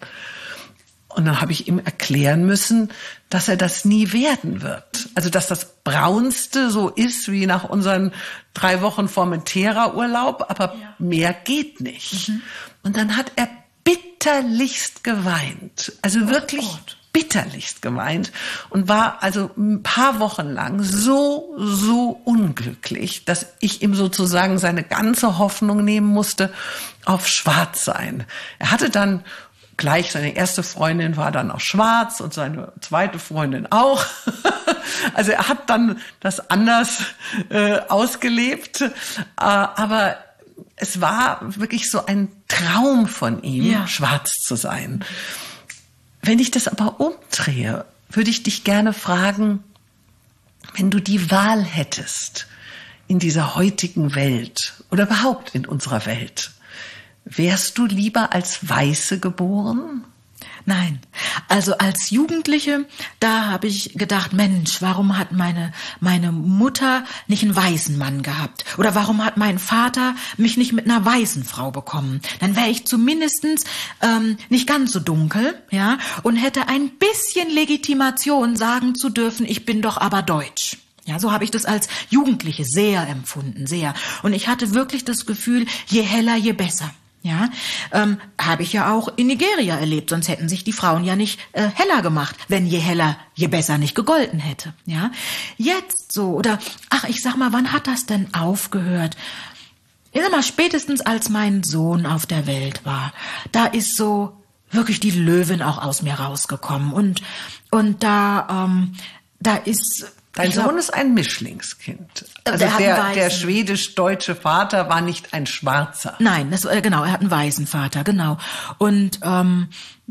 Und dann habe ich ihm erklären müssen, dass er das nie werden wird. Also dass das Braunste so ist wie nach unseren drei Wochen Formentera-Urlaub, aber ja. mehr geht nicht. Mhm. Und dann hat er bitterlichst geweint. Also oh wirklich Gott. bitterlichst geweint. Und war also ein paar Wochen lang so, so unglücklich, dass ich ihm sozusagen seine ganze Hoffnung nehmen musste auf Schwarzsein. Er hatte dann gleich, seine erste Freundin war dann auch schwarz und seine zweite Freundin auch. Also er hat dann das anders äh, ausgelebt. Äh, aber es war wirklich so ein Traum von ihm, ja. schwarz zu sein. Wenn ich das aber umdrehe, würde ich dich gerne fragen, wenn du die Wahl hättest in dieser heutigen Welt oder überhaupt in unserer Welt, wärst du lieber als Weiße geboren? Nein, also als Jugendliche, da habe ich gedacht, Mensch, warum hat meine meine Mutter nicht einen weißen Mann gehabt? Oder warum hat mein Vater mich nicht mit einer weißen Frau bekommen? Dann wäre ich zumindestens ähm, nicht ganz so dunkel, ja, und hätte ein bisschen Legitimation, sagen zu dürfen, ich bin doch aber deutsch. Ja, so habe ich das als Jugendliche sehr empfunden, sehr. Und ich hatte wirklich das Gefühl, je heller, je besser. Ja, ähm, habe ich ja auch in Nigeria erlebt, sonst hätten sich die Frauen ja nicht äh, heller gemacht, wenn je heller, je besser nicht gegolten hätte. Ja, jetzt so, oder, ach, ich sag mal, wann hat das denn aufgehört? Ich sag mal, spätestens als mein Sohn auf der Welt war, da ist so wirklich die Löwin auch aus mir rausgekommen und, und da, ähm, da ist... Dein Sohn glaub, ist ein Mischlingskind. Also der, der, der schwedisch-deutsche Vater war nicht ein Schwarzer. Nein, das, äh, genau, er hat einen weißen Vater, genau. Und ähm,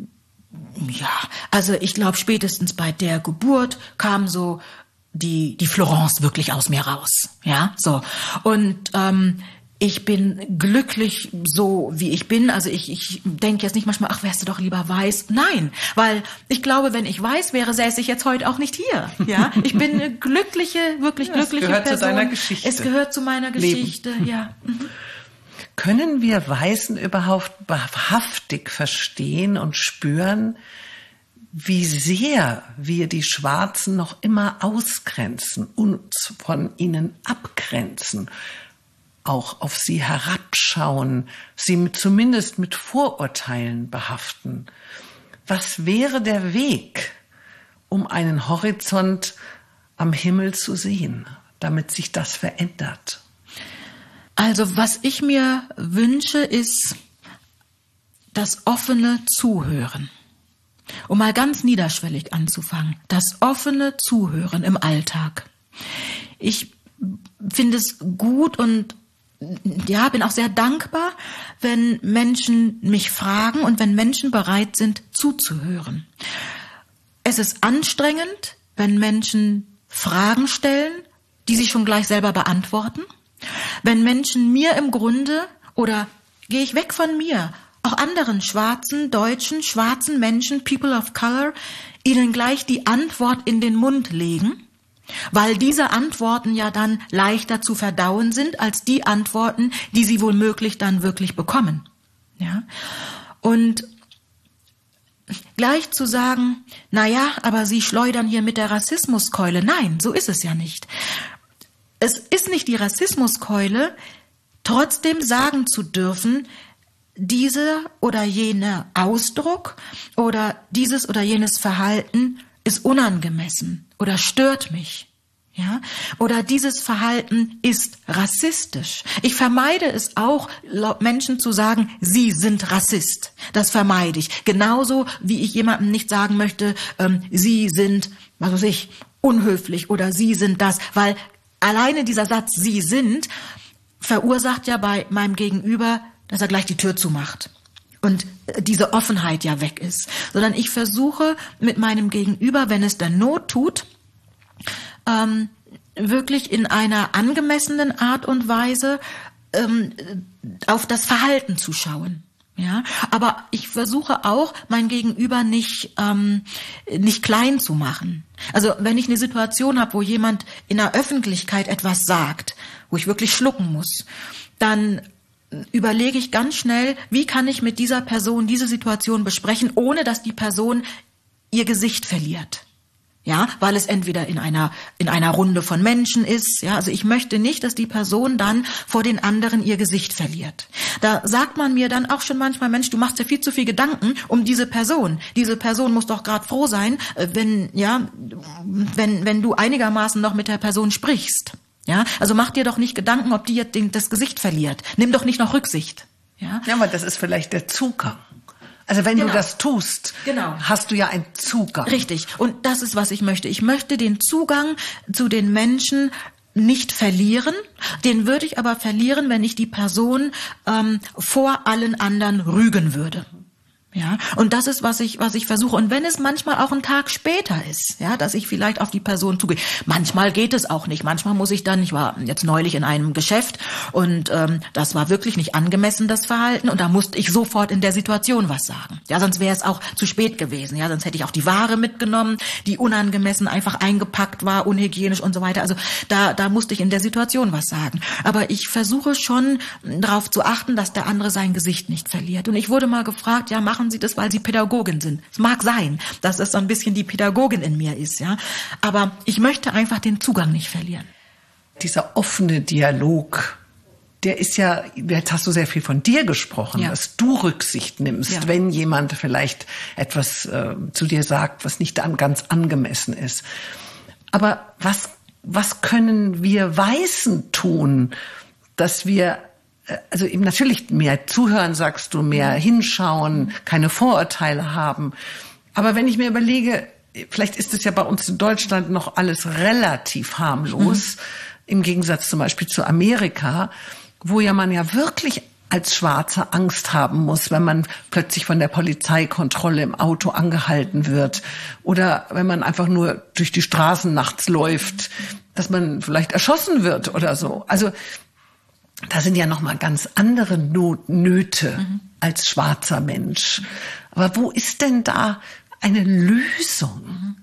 ja, also ich glaube, spätestens bei der Geburt kam so die die Florence wirklich aus mir raus. Ja, so. Und ähm, ich bin glücklich so, wie ich bin. Also ich, ich denke jetzt nicht manchmal, ach, wärst du doch lieber weiß. Nein, weil ich glaube, wenn ich weiß wäre, säße ich jetzt heute auch nicht hier. Ja, ich bin eine glückliche, wirklich ja, glückliche Person. Es gehört zu deiner Geschichte. Es gehört zu meiner Geschichte, Leben. Ja. Mhm. Können wir Weißen überhaupt wahrhaftig verstehen und spüren, wie sehr wir die Schwarzen noch immer ausgrenzen, uns von ihnen abgrenzen, auch auf sie herabschauen, sie mit, zumindest mit Vorurteilen behaften? Was wäre der Weg, um einen Horizont am Himmel zu sehen, damit sich das verändert? Also was ich mir wünsche, ist das offene Zuhören. Um mal ganz niederschwellig anzufangen, das offene Zuhören im Alltag. Ich finde es gut und ja, bin auch sehr dankbar, wenn Menschen mich fragen und wenn Menschen bereit sind, zuzuhören. Es ist anstrengend, wenn Menschen Fragen stellen, die sie schon gleich selber beantworten. Wenn Menschen mir im Grunde, oder gehe ich weg von mir, auch anderen schwarzen, deutschen, schwarzen Menschen, People of Color, ihnen gleich die Antwort in den Mund legen, weil diese Antworten ja dann leichter zu verdauen sind als die Antworten, die sie womöglich dann wirklich bekommen. Ja? Und gleich zu sagen, na ja, aber Sie schleudern hier mit der Rassismuskeule. Nein, so ist es ja nicht. Es ist nicht die Rassismuskeule, trotzdem sagen zu dürfen, dieser oder jener Ausdruck oder dieses oder jenes Verhalten ist unangemessen oder stört mich. Ja? Oder dieses Verhalten ist rassistisch. Ich vermeide es auch, Menschen zu sagen, sie sind Rassist. Das vermeide ich. Genauso wie ich jemandem nicht sagen möchte, ähm, sie sind, was weiß ich, unhöflich oder sie sind das. Weil alleine dieser Satz, sie sind, verursacht ja bei meinem Gegenüber, dass er gleich die Tür zumacht. und diese Offenheit ja weg ist, sondern ich versuche mit meinem Gegenüber, wenn es dann Not tut, ähm, wirklich in einer angemessenen Art und Weise ähm, auf das Verhalten zu schauen. Ja, aber ich versuche auch, mein Gegenüber nicht ähm, nicht klein zu machen. Also wenn ich eine Situation habe, wo jemand in der Öffentlichkeit etwas sagt, wo ich wirklich schlucken muss, dann überlege ich ganz schnell, wie kann ich mit dieser Person diese Situation besprechen, ohne dass die Person ihr Gesicht verliert. Ja, weil es entweder in einer in einer Runde von Menschen ist, ja, also ich möchte nicht, dass die Person dann vor den anderen ihr Gesicht verliert. Da sagt man mir dann auch schon manchmal, Mensch, du machst dir viel zu viel Gedanken um diese Person. Diese Person muss doch gerade froh sein, wenn ja, wenn wenn du einigermaßen noch mit der Person sprichst. Ja, also mach dir doch nicht Gedanken, ob die jetzt das Gesicht verliert. Nimm doch nicht noch Rücksicht. Ja, ja, aber das ist vielleicht der Zugang. Also wenn genau. du das tust, genau. hast du ja einen Zugang. Richtig. Und das ist, was ich möchte. Ich möchte den Zugang zu den Menschen nicht verlieren. Den würde ich aber verlieren, wenn ich die Person ähm, vor allen anderen rügen würde. Ja, und das ist, was ich, was ich versuche. Und wenn es manchmal auch ein Tag später ist, ja, dass ich vielleicht auf die Person zugehe. Manchmal geht es auch nicht. Manchmal muss ich dann, ich war jetzt neulich in einem Geschäft und ähm, das war wirklich nicht angemessen, das Verhalten. Und da musste ich sofort in der Situation was sagen. Ja, sonst wäre es auch zu spät gewesen. Ja, sonst hätte ich auch die Ware mitgenommen, die unangemessen einfach eingepackt war, unhygienisch und so weiter. Also da, da musste ich in der Situation was sagen. Aber ich versuche schon darauf zu achten, dass der andere sein Gesicht nicht verliert. Und ich wurde mal gefragt, ja, machen Sie das, weil Sie Pädagogin sind. Es mag sein, dass es so ein bisschen die Pädagogin in mir ist, ja. Aber ich möchte einfach den Zugang nicht verlieren. Dieser offene Dialog, der ist ja, jetzt hast du sehr viel von dir gesprochen, ja. dass du Rücksicht nimmst, ja. wenn jemand vielleicht etwas äh, zu dir sagt, was nicht an, ganz angemessen ist. Aber was, was können wir Weißen tun, dass wir also eben natürlich mehr zuhören, sagst du, mehr hinschauen, keine Vorurteile haben. Aber wenn ich mir überlege, vielleicht ist es ja bei uns in Deutschland noch alles relativ harmlos, mhm. im Gegensatz zum Beispiel zu Amerika, wo ja man ja wirklich als Schwarzer Angst haben muss, wenn man plötzlich von der Polizeikontrolle im Auto angehalten wird oder wenn man einfach nur durch die Straßen nachts läuft, dass man vielleicht erschossen wird oder so. Also da sind ja noch mal ganz andere Not, Nöte mhm. als schwarzer Mensch. Aber wo ist denn da eine Lösung?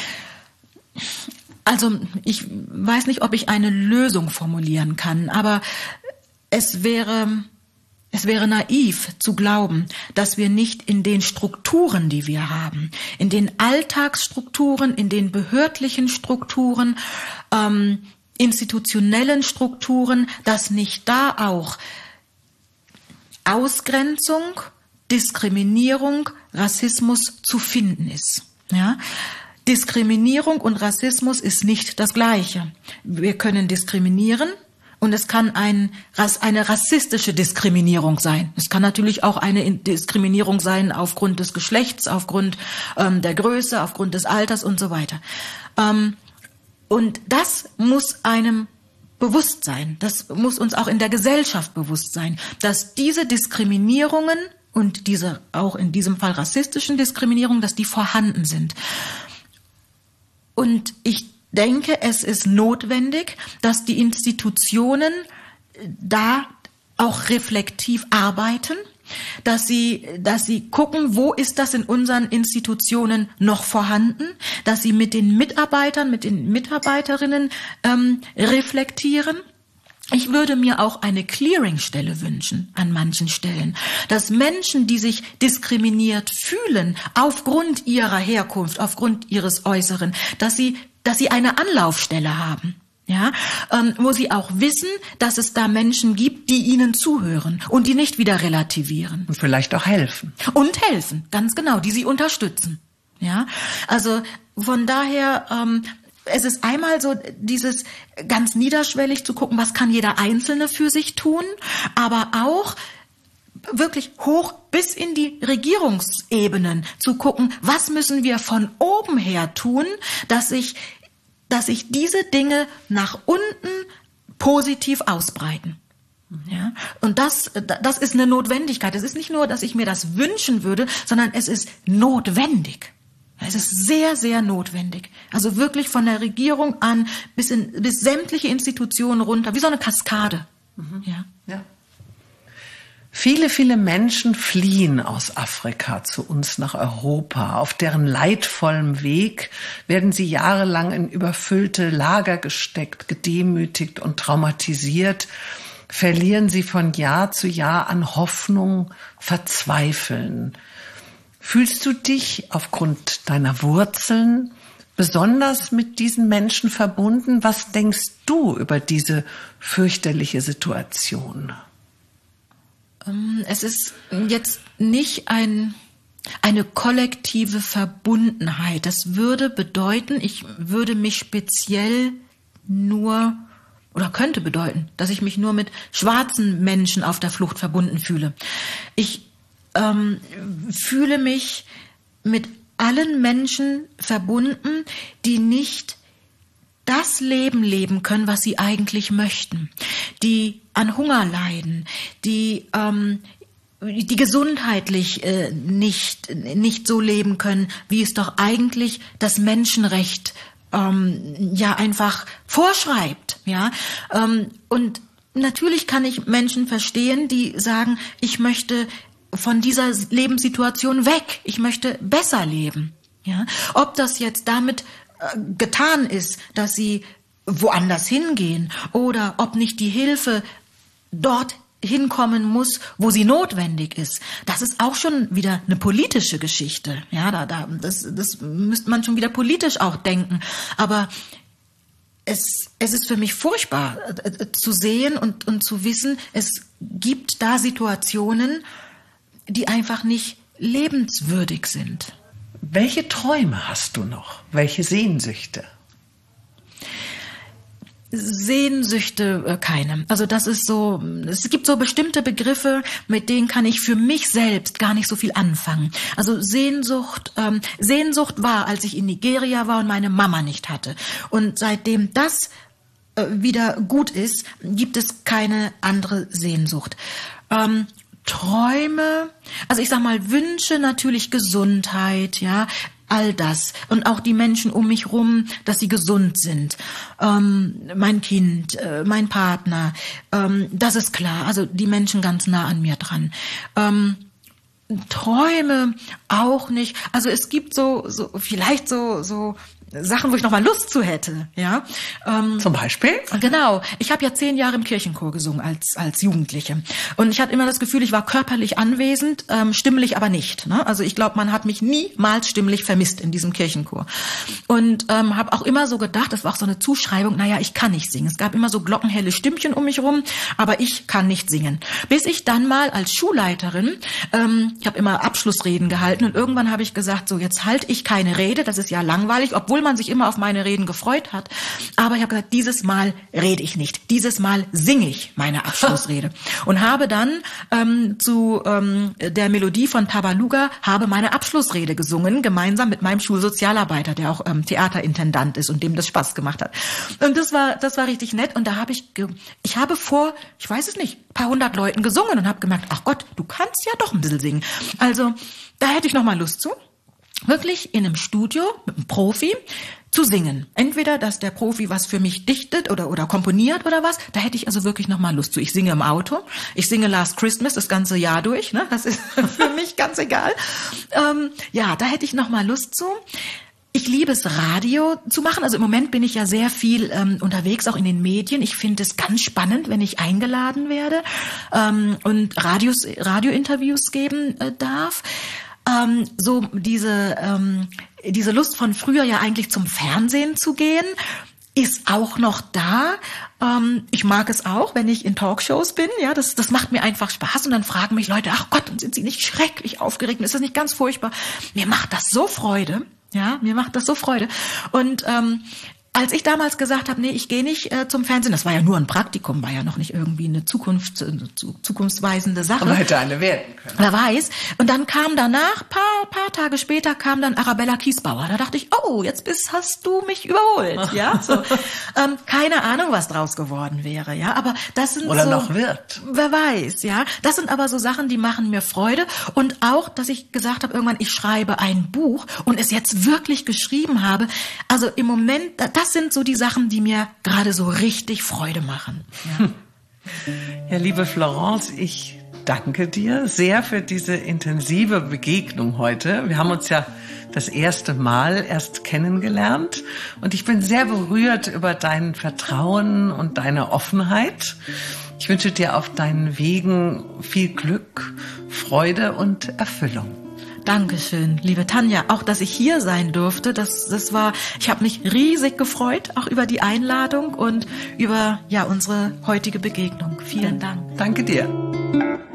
Also ich weiß nicht, ob ich eine Lösung formulieren kann, aber es wäre, es wäre naiv zu glauben, dass wir nicht in den Strukturen, die wir haben, in den Alltagsstrukturen, in den behördlichen Strukturen, ähm, institutionellen Strukturen, dass nicht da auch Ausgrenzung, Diskriminierung, Rassismus zu finden ist. Ja? Diskriminierung und Rassismus ist nicht das Gleiche. Wir können diskriminieren und es kann ein, eine rassistische Diskriminierung sein. Es kann natürlich auch eine Diskriminierung sein aufgrund des Geschlechts, aufgrund ähm, der Größe, aufgrund des Alters und so weiter. Ähm, Und das muss einem bewusst sein. Das muss uns auch in der Gesellschaft bewusst sein, dass diese Diskriminierungen und diese auch in diesem Fall rassistischen Diskriminierungen, dass die vorhanden sind. Und ich denke, es ist notwendig, dass die Institutionen da auch reflektiv arbeiten, dass sie, dass sie gucken, wo ist das in unseren Institutionen noch vorhanden, dass sie mit den Mitarbeitern, mit den Mitarbeiterinnen ähm, reflektieren. Ich würde mir auch eine Clearingstelle wünschen an manchen Stellen, dass Menschen, die sich diskriminiert fühlen aufgrund ihrer Herkunft, aufgrund ihres Äußeren, dass sie, dass sie eine Anlaufstelle haben. Ja, ähm, wo sie auch wissen, dass es da Menschen gibt, die ihnen zuhören und die nicht wieder relativieren. Und vielleicht auch helfen. Und helfen, ganz genau, die sie unterstützen. Ja, also von daher, ähm, es ist einmal so dieses ganz niederschwellig zu gucken, was kann jeder Einzelne für sich tun, aber auch wirklich hoch bis in die Regierungsebenen zu gucken, was müssen wir von oben her tun, dass sich dass sich diese Dinge nach unten positiv ausbreiten. Ja? Und das, das ist eine Notwendigkeit. Es ist nicht nur, dass ich mir das wünschen würde, sondern es ist notwendig. Es ist sehr, sehr notwendig. Also wirklich von der Regierung an bis in, bis sämtliche Institutionen runter, wie so eine Kaskade. Mhm. Ja. Ja. Viele, viele Menschen fliehen aus Afrika zu uns nach Europa. Auf deren leidvollem Weg werden sie jahrelang in überfüllte Lager gesteckt, gedemütigt und traumatisiert. Verlieren sie von Jahr zu Jahr an Hoffnung, verzweifeln. Fühlst du dich aufgrund deiner Wurzeln besonders mit diesen Menschen verbunden? Was denkst du über diese fürchterliche Situation? Es ist jetzt nicht ein, eine kollektive Verbundenheit. Das würde bedeuten, ich würde mich speziell nur, oder könnte bedeuten, dass ich mich nur mit schwarzen Menschen auf der Flucht verbunden fühle. Ich ähm, fühle mich mit allen Menschen verbunden, die nicht das Leben leben können, was sie eigentlich möchten, die an Hunger leiden, die ähm, die gesundheitlich äh, nicht nicht so leben können, wie es doch eigentlich das Menschenrecht ähm, ja einfach vorschreibt, ja. Ähm, und natürlich kann ich Menschen verstehen, die sagen, ich möchte von dieser Lebenssituation weg, ich möchte besser leben, ja. Ob das jetzt damit getan ist, dass sie woanders hingehen oder ob nicht die Hilfe dort hinkommen muss, wo sie notwendig ist. Das ist auch schon wieder eine politische Geschichte. Ja, da, da, das, das müsste man schon wieder politisch auch denken. Aber es, es ist für mich furchtbar äh, zu sehen und, und zu wissen, es gibt da Situationen, die einfach nicht lebenswürdig sind. Welche Träume hast du noch? Welche Sehnsüchte? Sehnsüchte äh, keine. Also das ist so, es gibt so bestimmte Begriffe, mit denen kann ich für mich selbst gar nicht so viel anfangen. Also Sehnsucht, ähm, Sehnsucht war, als ich in Nigeria war und meine Mama nicht hatte. Und seitdem das äh, wieder gut ist, gibt es keine andere Sehnsucht. Ähm, Träume, also ich sag mal Wünsche, natürlich Gesundheit, ja, all das. Und auch die Menschen um mich rum, dass sie gesund sind. Ähm, mein Kind, äh, mein Partner, ähm, das ist klar. Also die Menschen ganz nah an mir dran. Ähm, Träume auch nicht. Also es gibt so, so vielleicht so, so Sachen, wo ich noch mal Lust zu hätte, ja. Ähm, Zum Beispiel? Genau. Ich habe ja zehn Jahre im Kirchenchor gesungen als als Jugendliche und ich hatte immer das Gefühl, ich war körperlich anwesend, ähm, stimmlich aber nicht. Ne? Also ich glaube, man hat mich niemals stimmlich vermisst in diesem Kirchenchor und ähm, habe auch immer so gedacht, das war auch so eine Zuschreibung. Naja, ich kann nicht singen. Es gab immer so glockenhelle Stimmchen um mich rum, aber ich kann nicht singen. Bis ich dann mal als Schulleiterin, ähm, ich habe immer Abschlussreden gehalten und irgendwann habe ich gesagt, so jetzt halte ich keine Rede. Das ist ja langweilig, obwohl man sich immer auf meine Reden gefreut hat. Aber ich habe gesagt, dieses Mal rede ich nicht. Dieses Mal singe ich meine Abschlussrede. Und habe dann ähm, zu ähm, der Melodie von Tabaluga habe meine Abschlussrede gesungen, gemeinsam mit meinem Schulsozialarbeiter, der auch ähm, Theaterintendant ist und dem das Spaß gemacht hat. Und das war das war richtig nett. Und da habe ich, ge- ich habe vor, ich weiß es nicht, ein paar hundert Leuten gesungen und habe gemerkt, ach Gott, du kannst ja doch ein bisschen singen. Also da hätte ich noch mal Lust zu. Wirklich in einem Studio mit einem Profi zu singen. Entweder, dass der Profi was für mich dichtet oder oder komponiert oder was. Da hätte ich also wirklich noch mal Lust zu. Ich singe im Auto. Ich singe Last Christmas das ganze Jahr durch. Ne? Das ist für mich ganz egal. Ähm, ja, da hätte ich noch mal Lust zu. Ich liebe es, Radio zu machen. Also im Moment bin ich ja sehr viel ähm, unterwegs, auch in den Medien. Ich finde es ganz spannend, wenn ich eingeladen werde ähm, und Radios, Radiointerviews geben äh, darf. Ähm, so diese ähm, diese Lust von früher ja eigentlich zum Fernsehen zu gehen, ist auch noch da. Ähm, ich mag es auch, wenn ich in Talkshows bin. Ja, das das macht mir einfach Spaß. Und dann fragen mich Leute, ach Gott, und sind Sie nicht schrecklich aufgeregt? Ist das nicht ganz furchtbar? Mir macht das so Freude. Ja, mir macht das so Freude. Und ähm, als ich damals gesagt habe, nee, ich gehe nicht äh, zum Fernsehen, das war ja nur ein Praktikum, war ja noch nicht irgendwie eine Zukunft, eine zukunftsweisende Sache. Aber hätte eine werden können. Wer weiß. Und dann kam danach, paar, paar Tage später, kam dann Arabella Kiesbauer. Da dachte ich, oh, jetzt bist, hast du mich überholt. Ja, so. ähm, keine Ahnung, was draus geworden wäre. Ja, aber das sind Oder so, noch wird. Wer weiß, ja. Das sind aber so Sachen, die machen mir Freude. Und auch, dass ich gesagt habe, irgendwann, ich schreibe ein Buch und es jetzt wirklich geschrieben habe. Also im Moment, das sind so die Sachen, die mir gerade so richtig Freude machen. Ja, ja, liebe Florence, ich danke dir sehr für diese intensive Begegnung heute. Wir haben uns ja das erste Mal erst kennengelernt und ich bin sehr berührt über dein Vertrauen und deine Offenheit. Ich wünsche dir auf deinen Wegen viel Glück, Freude und Erfüllung. Dankeschön, liebe Tanja. Auch, dass ich hier sein durfte, das, das war, ich habe mich riesig gefreut, auch über die Einladung und über ja unsere heutige Begegnung. Vielen Dank. Danke dir.